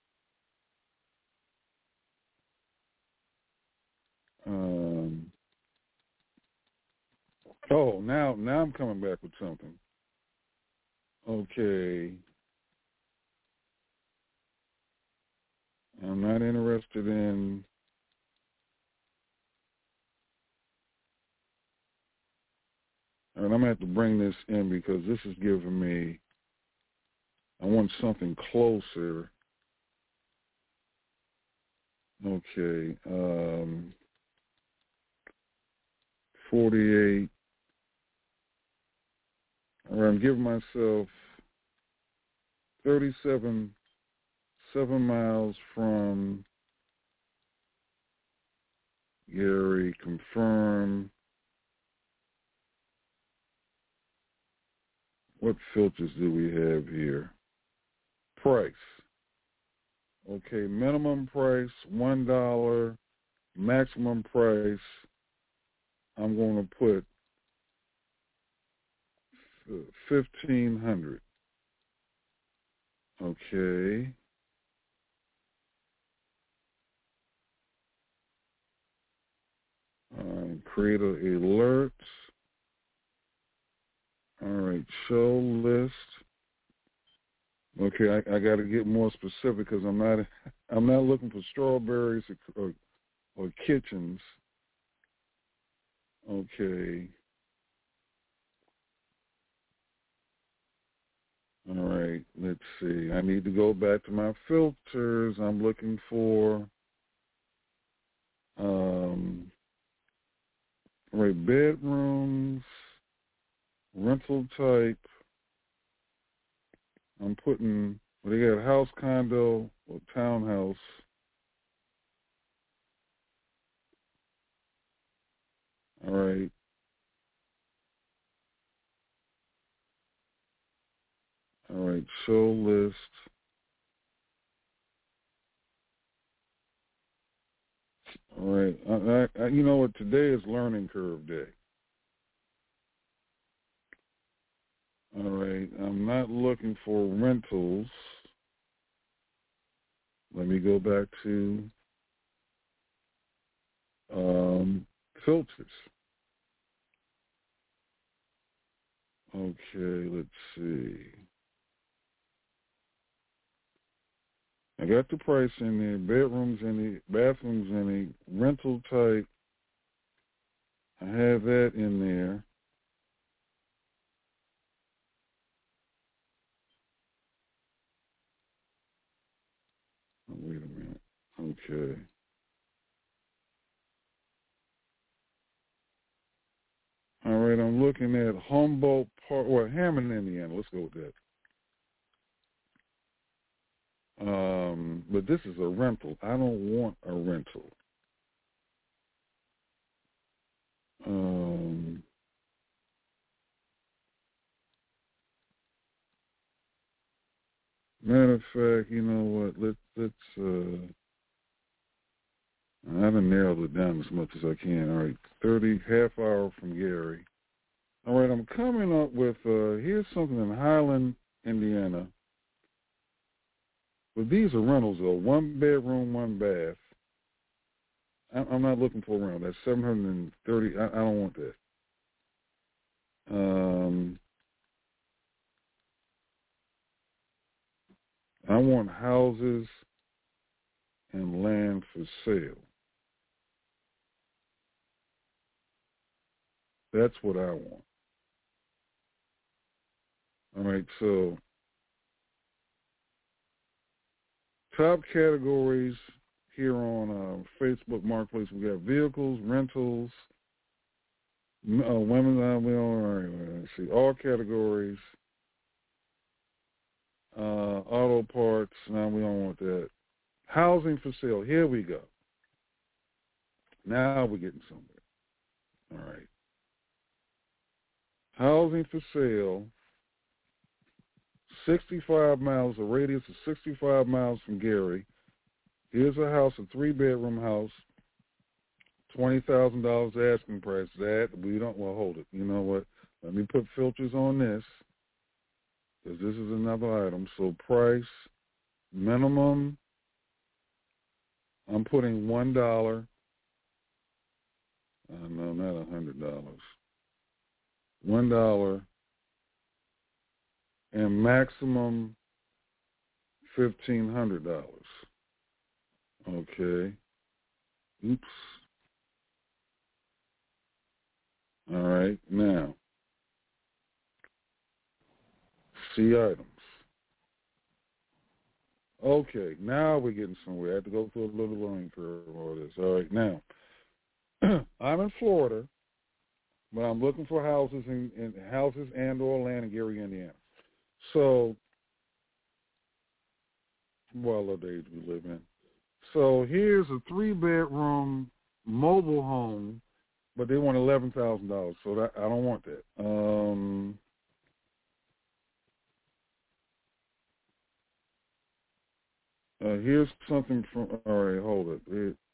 Now I'm coming back with something. Okay. I'm not interested in and I'm going to have to bring this in because this is giving me, I want something closer. Okay. 48. All right, I'm giving myself 7 miles from Gary. Confirm. What filters do we have here? Price. Okay, minimum price, $1. Maximum price, I'm going to put $1,500. Okay. Create an alert. All right, show list. Okay, I got to get more specific because I'm not looking for strawberries or kitchens. Okay. All right, let's see. I need to go back to my filters. I'm looking for bedrooms, rental type. I'm putting, they got house, condo, or townhouse. All right. All right, show list. All right. I you know what? Today is learning curve day. All right. I'm not looking for rentals. Let me go back to filters. Okay, let's see. I got the price in there, bedrooms in it, bathrooms in it, rental type. I have that in there. Oh, wait a minute. Okay. All right, I'm looking at Humboldt Park, or Hammond, Indiana. Let's go with that. But this is a rental. I don't want a rental. Matter of fact, you know what? Let's I haven't narrowed it down as much as I can. All right, 30, half hour from Gary. All right, I'm coming up with, here's something in Highland, Indiana. But these are rentals, though. 1 bedroom, 1 bath. I'm not looking for a rental. That's $730. I don't want that. I want houses and land for sale. That's what I want. All right, so top categories here on Facebook Marketplace. We got vehicles, rentals, women's. All right, let's see, all categories. No, we don't want that. Housing for sale. Here we go. Now we're getting somewhere. All right. Housing for sale. 65 miles, a radius of 65 miles from Gary. Here's a house, a 3-bedroom house. $20,000 asking price. That we don't. Well, hold it. You know what? Let me put filters on this, because this is another item. So price minimum. I'm putting $1. No, not $100. $1 and maximum $1,500. Okay. Oops. All right. Now, see items. Okay. Now we're getting somewhere. I have to go through a little learning curve of all this. All right. Now, I'm in Florida, but I'm looking for houses and or land in Gary, Indiana. So, well, the age we live in. So here's a 3-bedroom mobile home, but they want $11,000. So that, I don't want that. Here's something from. All right, hold it.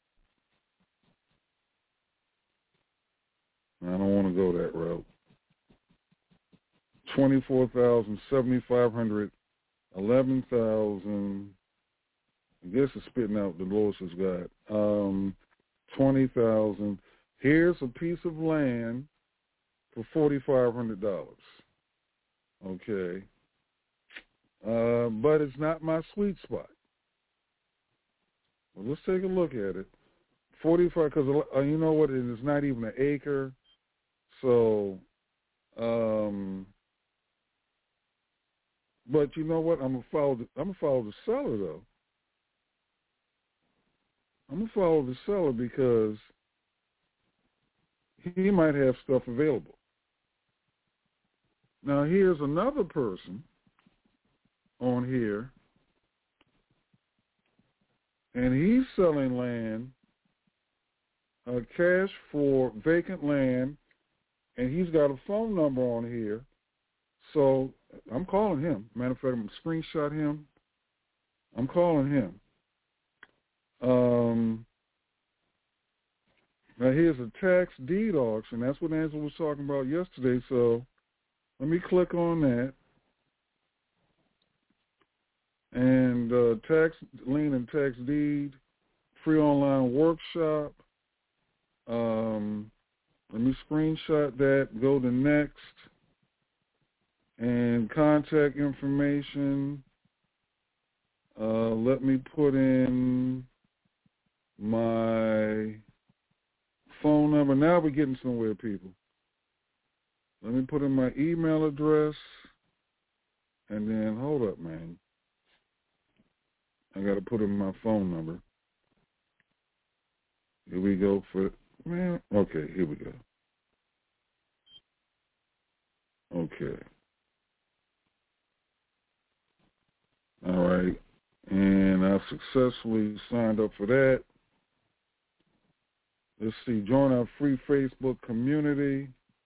I don't want to go that route. 24,000, 7,500, 11,000. I guess it's spitting out the lowest it's got. 20,000. Here's a piece of land for $4,500. Okay. But it's not my sweet spot. Well, let's take a look at it. 45, because you know what? It is not even an acre. So, but you know what? I'm gonna follow the seller though. I'm gonna follow the seller because he might have stuff available. Now here's another person on here, and he's selling land, cash for vacant land, and he's got a phone number on here. So I'm calling him. Matter of fact, I'm going to screenshot him. I'm calling him. Now here's a tax deed auction. That's what Angela was talking about yesterday. So let me click on that. And tax lien and tax deed, free online workshop. Let me screenshot that, go to next, and contact information. Let me put in my phone number. Now we're getting somewhere, people. Let me put in my email address, and then, hold up, man. I got to put in my phone number. Here we go okay, here we go. Okay. All right. And I successfully signed up for that. Let's see. Join our free Facebook community.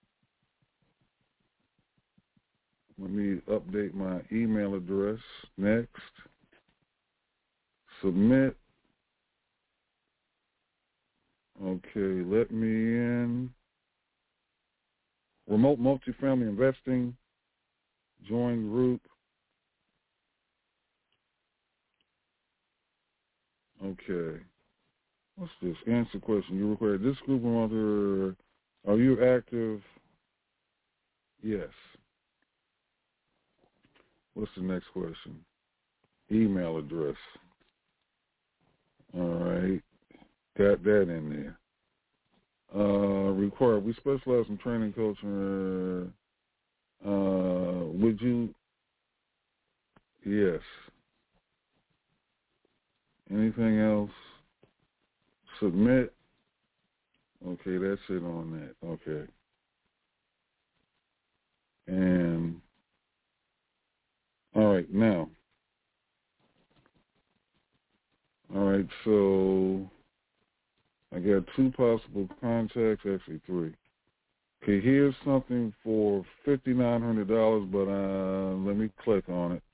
Let me update my email address. Next. Submit. Okay, let me in. Remote multifamily investing. Join group. Okay. What's this? Answer question. You require this group author. Are you active? Yes. What's the next question? Email address. All right. Got that in there. Required. We specialize in training, coaching. Would you? Yes. Anything else? Submit. Okay, that's it on that. Okay. And, all right, now, right, so I got 2 possible contacts, actually 3. Okay, here's something for $5,900, but let me click on it.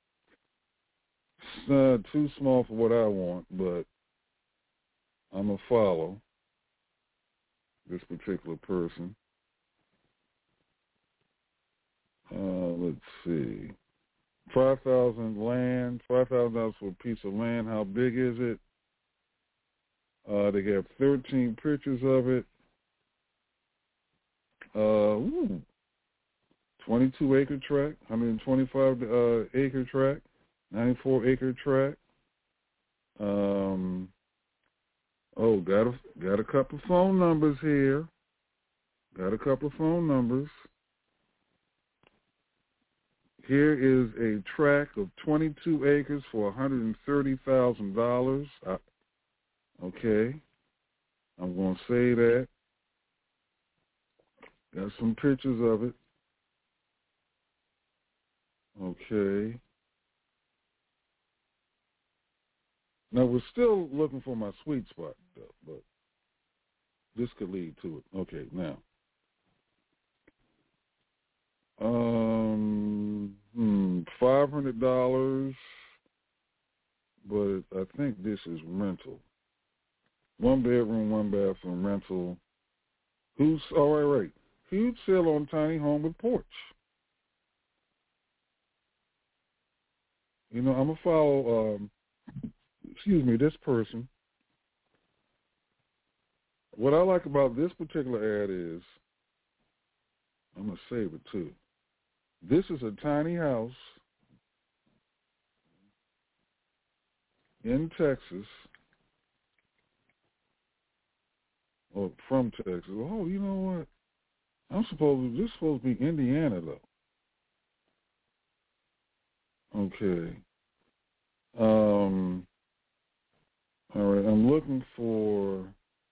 It's too small for what I want, but I'm going to follow this particular person. Let's see. $5,000 land, $5,000 for a piece of land. How big is it? They have 13 pictures of it. 22-acre tract, 125-acre tract, 94-acre tract. Got a couple of phone numbers here. Here is a tract of 22 acres for $130,000. Okay. I'm going to say that. Got some pictures of it. Okay. Now, we're still looking for my sweet spot, though, but this could lead to it. Okay, now. $500, but I think this is rental. 1 bedroom, 1 bathroom rental. Right. Huge sale on tiny home with porch. I'm going to follow, this person. What I like about this particular ad is, I'm going to save it too. This is a tiny house in Texas, or from Texas. Oh, you know what? This is supposed to be Indiana, though. Okay. All right, I'm looking for,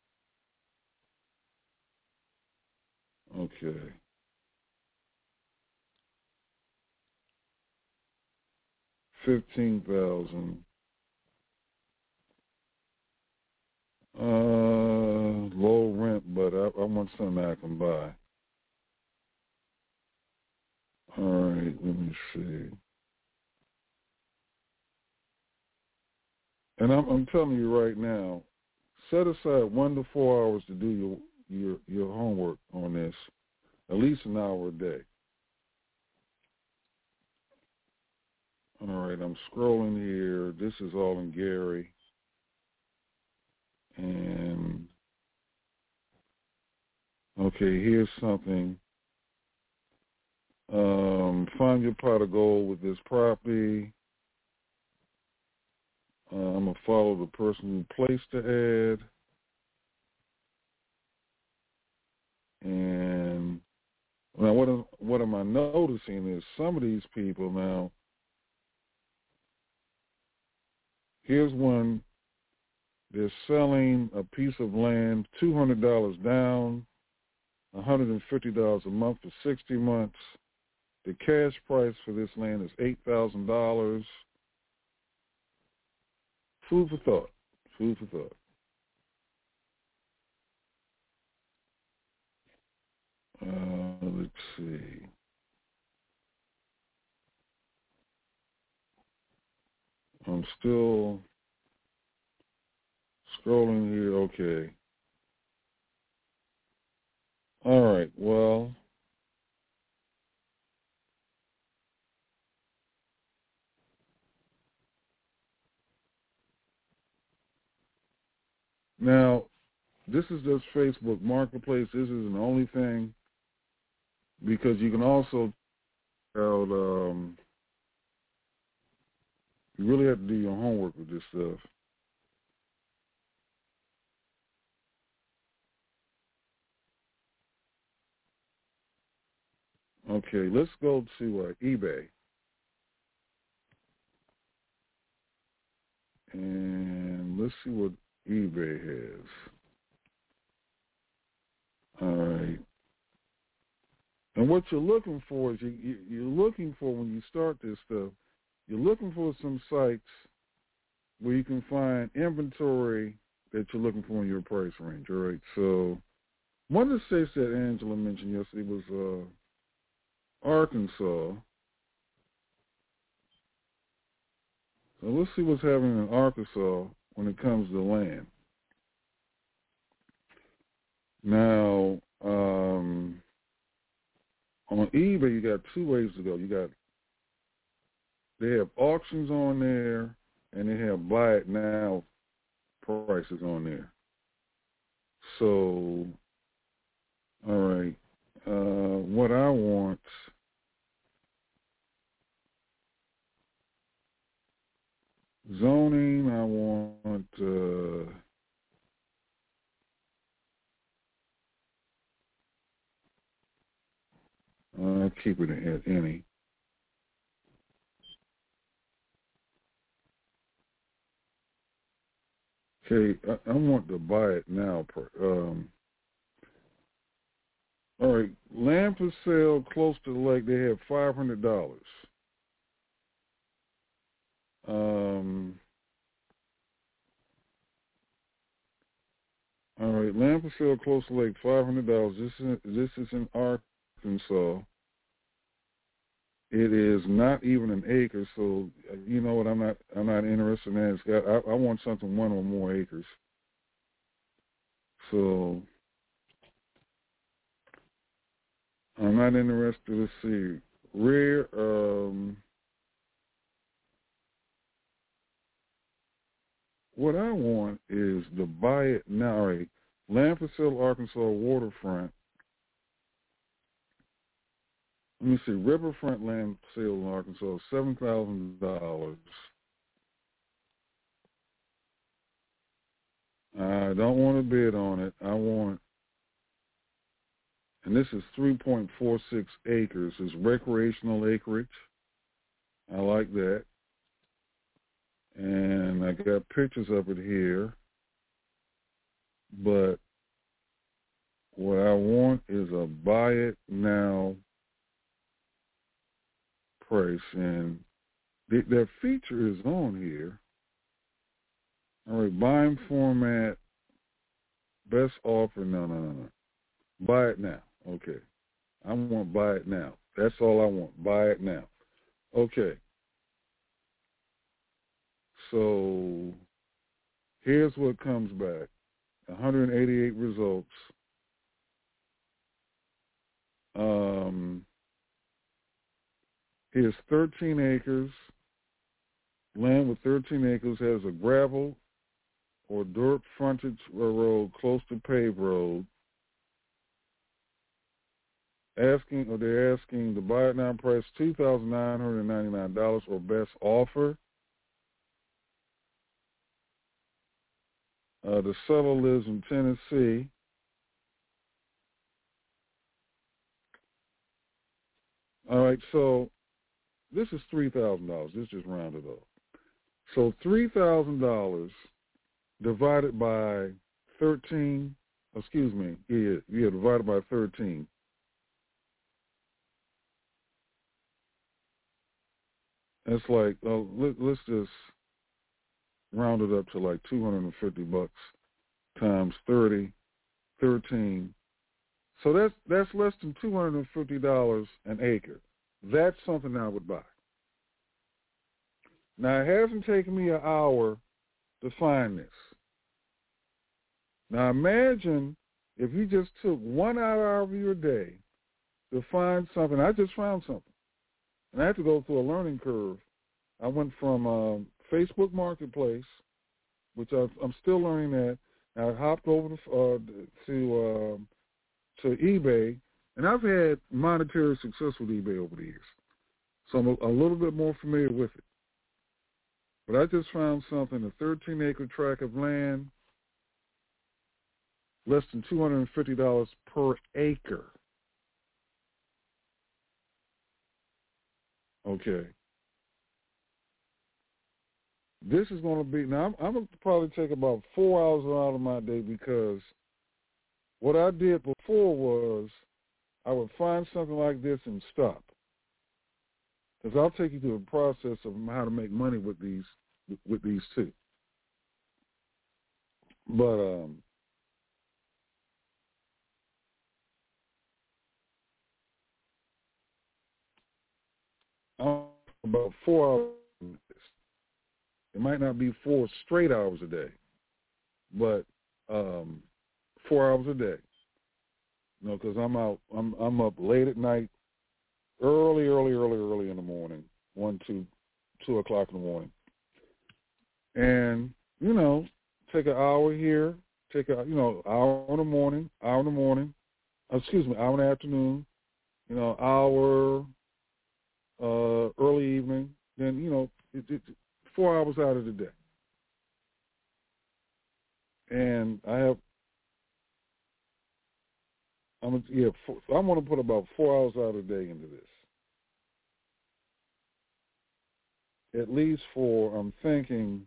okay. $15,000. Low rent, but I want something I can buy. All right, let me see. And I'm telling you right now, set aside 1 to 4 hours to do your homework on this, at least an hour a day. All right, I'm scrolling here. This is all in Gary. And, okay, here's something. Find your pot of gold with this property. I'm going to follow the person who placed the ad. And now what am I noticing is some of these people now, here's one, they're selling a piece of land, $200 down, $150 a month for 60 months. The cash price for this land is $8,000. Food for thought. Let's see. I'm still scrolling here. Okay. All right. Well, now, this is just Facebook Marketplace. This isn't the only thing, because you can also you really have to do your homework with this stuff. Okay, let's go to eBay. And let's see what eBay has. All right. And what you're looking for is you're looking for, when you start this stuff, you're looking for some sites. where you can find inventory that you're looking for in your price range. All right. So one of the states that Angela mentioned yesterday was Arkansas. So let's see what's happening in Arkansas when it comes to land. Now, on eBay, you got two ways to go. They have auctions on there, and they have buy it now prices on there. So, all right, what I want, zoning, I want, I'll keep it at any. Okay, I want to buy it now. All right, land for sale close to the lake, they have $500. All right, land for sale close to the lake, $500. This is in Arkansas. It is not even an acre, so you know what? I'm not interested in that. I want something 1 or more acres. So I'm not interested. Let's see. Rare. What I want is to buy it now. All right, land for sale, Arkansas waterfront. Let me see. Riverfront land sale in Arkansas, $7,000. I don't want to bid on it. I want, and this is 3.46 acres. It's recreational acreage. I like that. And I got pictures of it here. But what I want is a buy it now price, and that feature is on here. All right, buying format, best offer, no. Buy it now. Okay. I want buy it now. That's all I want. Buy it now. Okay. So here's what comes back. 188 results. Here's 13 acres. Land with 13 acres has a gravel or dirt frontage road close to paved road. They're asking the buy it now price $2,999 or best offer. The seller lives in Tennessee. All right, so this is $3,000. This just rounded up. So $3,000 divided by 13. Divided by 13. That's like, let's just round it up to like $250 times 30, 13. So that's less than $250 an acre. That's something I would buy. Now, it hasn't taken me an hour to find this. Now, imagine if you just took 1 hour of your day to find something. I just found something. And I had to go through a learning curve. I went from Facebook Marketplace, which I'm still learning that. I hopped over to eBay, and I've had monetary success with eBay over the years. So I'm a little bit more familiar with it. But I just found something, a 13-acre tract of land, less than $250 per acre. Okay. This is going to be, now I'm going to probably take about 4 hours out of my day, because what I did before was I would find something like this and stop. Because I'll take you through the process of how to make money with these two. But I'm about 4 hours. It might not be 4 straight hours a day, but 4 hours a day. You know, because I'm up late at night, early in the morning, 2 o'clock in the morning, and you know, take an hour here, take a hour in the morning, hour in the afternoon, hour early evening, then it's 4 hours out of the day, and I want to put about 4 hours out of the day into this. At least I'm thinking,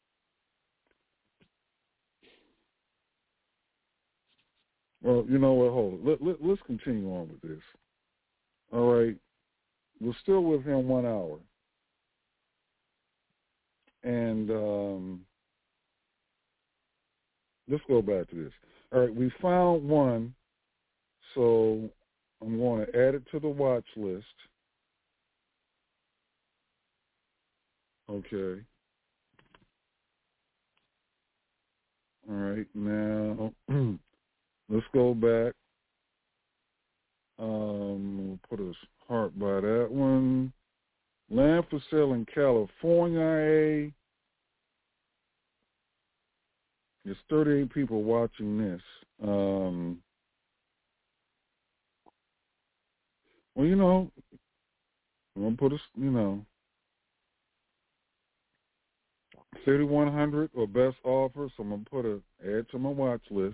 well, you know what, hold it. Let's continue on with this. All right. We're still within 1 hour. And let's go back to this. All right, we found one, so I'm going to add it to the watch list. Okay. All right, now let's go back. We'll put a heart by that one. Land for sale in California. There's 38 people watching this. Well, I'm going to put 3,100 or best offer, so I'm going to put add to my watch list.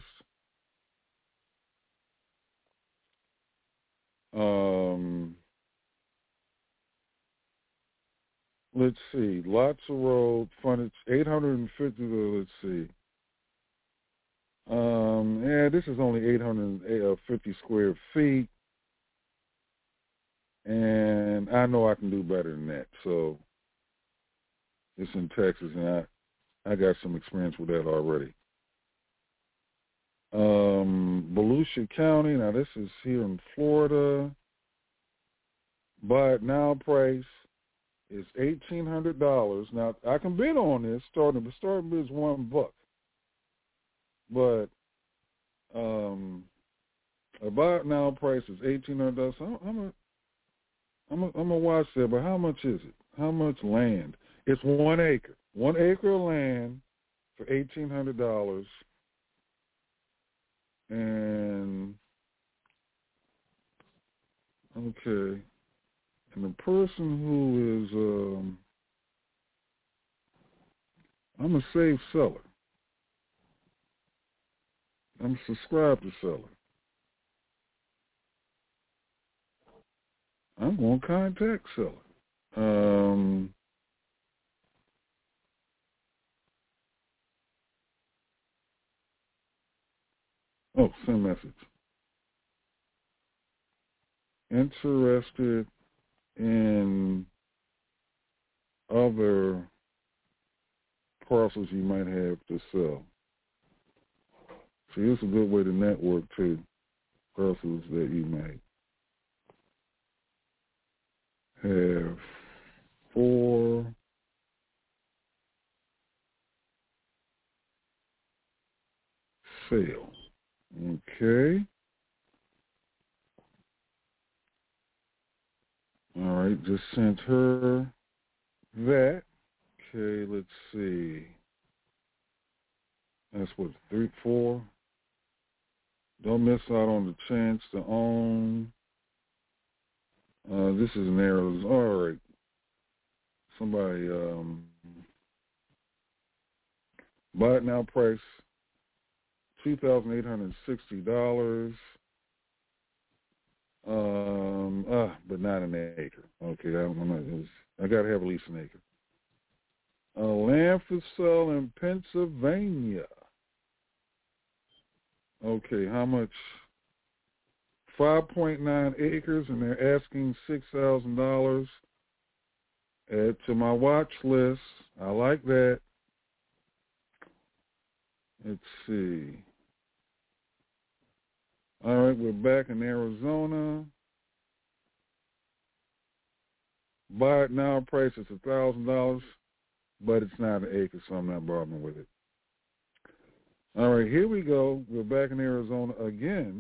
Let's see. Lots of road frontage, 850. Let's see. This is only 850 square feet, and I know I can do better than that. So it's in Texas, and I got some experience with that already. Volusia County. Now this is here in Florida. Buy it now price is $1,800. Now I can bid on this. Starting bid is $1, but a buy it now price is $1,800. So I'm gonna watch that. But how much is it? How much land? It's 1 acre. 1 acre of land for $1,800. And okay. And the person who is, I'm a safe seller. I'm a subscribed to seller. I'm going to contact seller. Send message. Interested in other parcels you might have to sell. See, it's a good way to network too. Parcels that you might have for sale. Okay. All right, just sent her that. Okay, let's see. That's what, 3, 4. Don't miss out on the chance to own. This is an arrow. All right. Somebody, buy it now price, $2,860. But not an acre. Okay, I got to have at least an acre. Land for sale in Pennsylvania. Okay, how much? 5.9 acres, and they're asking $6,000. Add to my watch list. I like that. Let's see. All right, we're back in Arizona. Buy it now price is $1,000, but it's not an acre, so I'm not bothering with it. All right, here we go. We're back in Arizona again.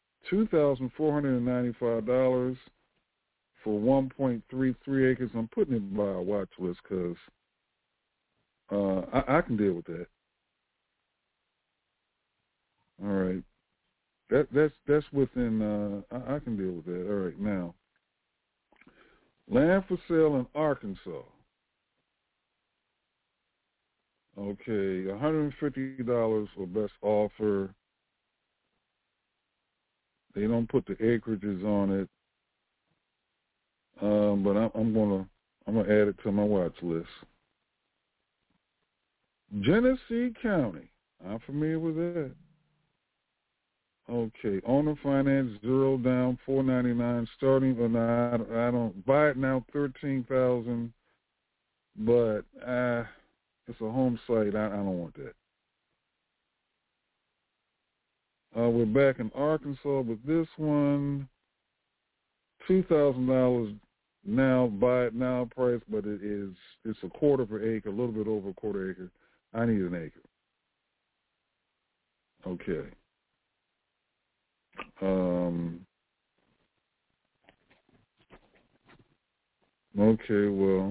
$2,495 for 1.33 acres. I'm putting it by a watch list because I can deal with that. All right. That's within, I can deal with that. All right, now, land for sale in Arkansas. Okay, $150 for best offer. They don't put the acreages on it, but I'm gonna add it to my watch list. Genesee County, I'm familiar with that. Okay, owner finance, 0 down, $499 starting. But I don't buy it now, $13,000. But it's a home site. I don't want that. We're back in Arkansas with this one. $2,000 now, buy it now price, but it's a quarter per acre, a little bit over a quarter acre. I need an acre. Okay. Okay, well,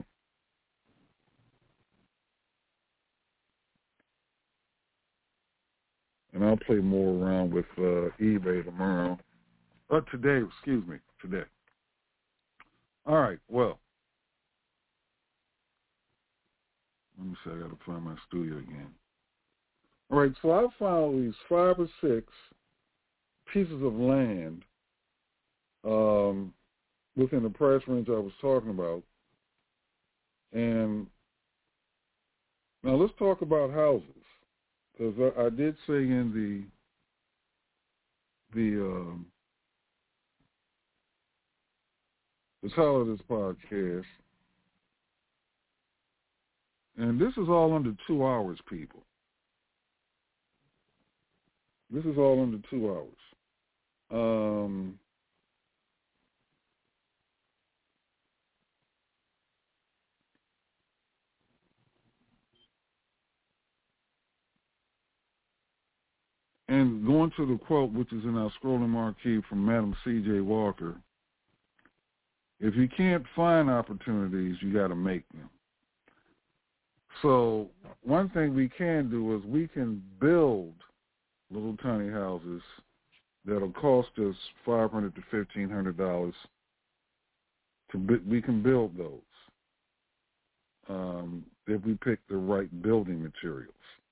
and I'll play more around with eBay tomorrow. Today. All right, well, let me see, I got to find my studio again. All right, so I found these 5 or 6 pieces of land within the price range I was talking about. And now let's talk about houses, because I did say in the title of this podcast, and this is all under 2 hours, people. This is all under 2 hours. And going to the quote, which is in our scrolling marquee from Madam C.J. Walker, if you can't find opportunities, you got to make them. So one thing we can do is we can build little tiny houses that'll cost us $500 to $1,500. We can build those if we pick the right building materials.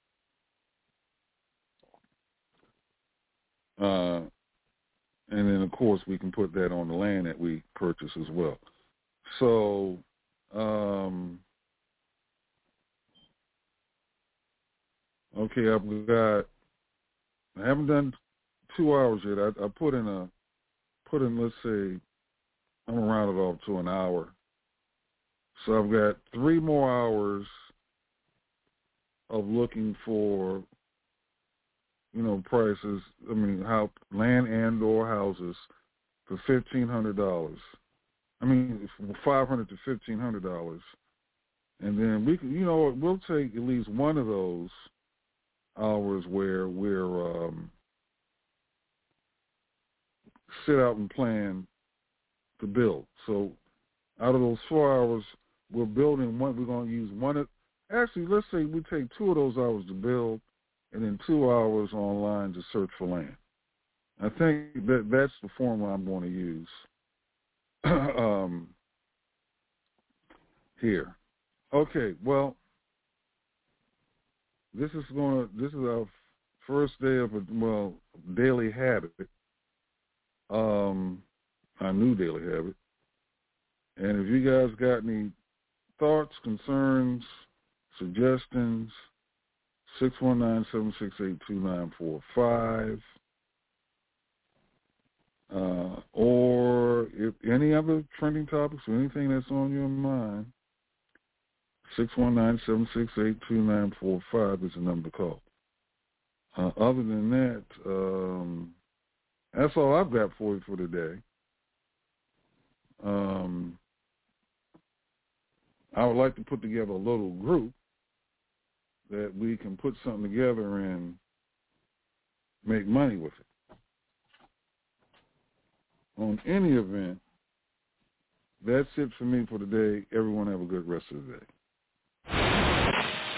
And then, of course, we can put that on the land that we purchase as well. So, okay, I haven't done 2 hours yet. I put in, let's say, I'm going to round it off to an hour. So I've got 3 more hours of looking for, prices, how land and or houses for $1,500. $500 to $1,500. And then we can, we'll take at least one of those hours where we're sit out and plan to build. So out of those 4 hours, we're building one. We're going to use one. Actually, let's say we take 2 of those hours to build, and then 2 hours online to search for land. I think that's the formula I'm going to use here. Okay, well, this is our first day of daily habit, our new daily habit. And if you guys got any thoughts, concerns, suggestions, 619-768-2945. Or if any other trending topics or anything that's on your mind, 619-768-2945 is the number to call. Other than that, that's all I've got for you for today. I would like to put together a little group that we can put something together and make money with it. On any event, that's it for me for today. Everyone have a good rest of the day.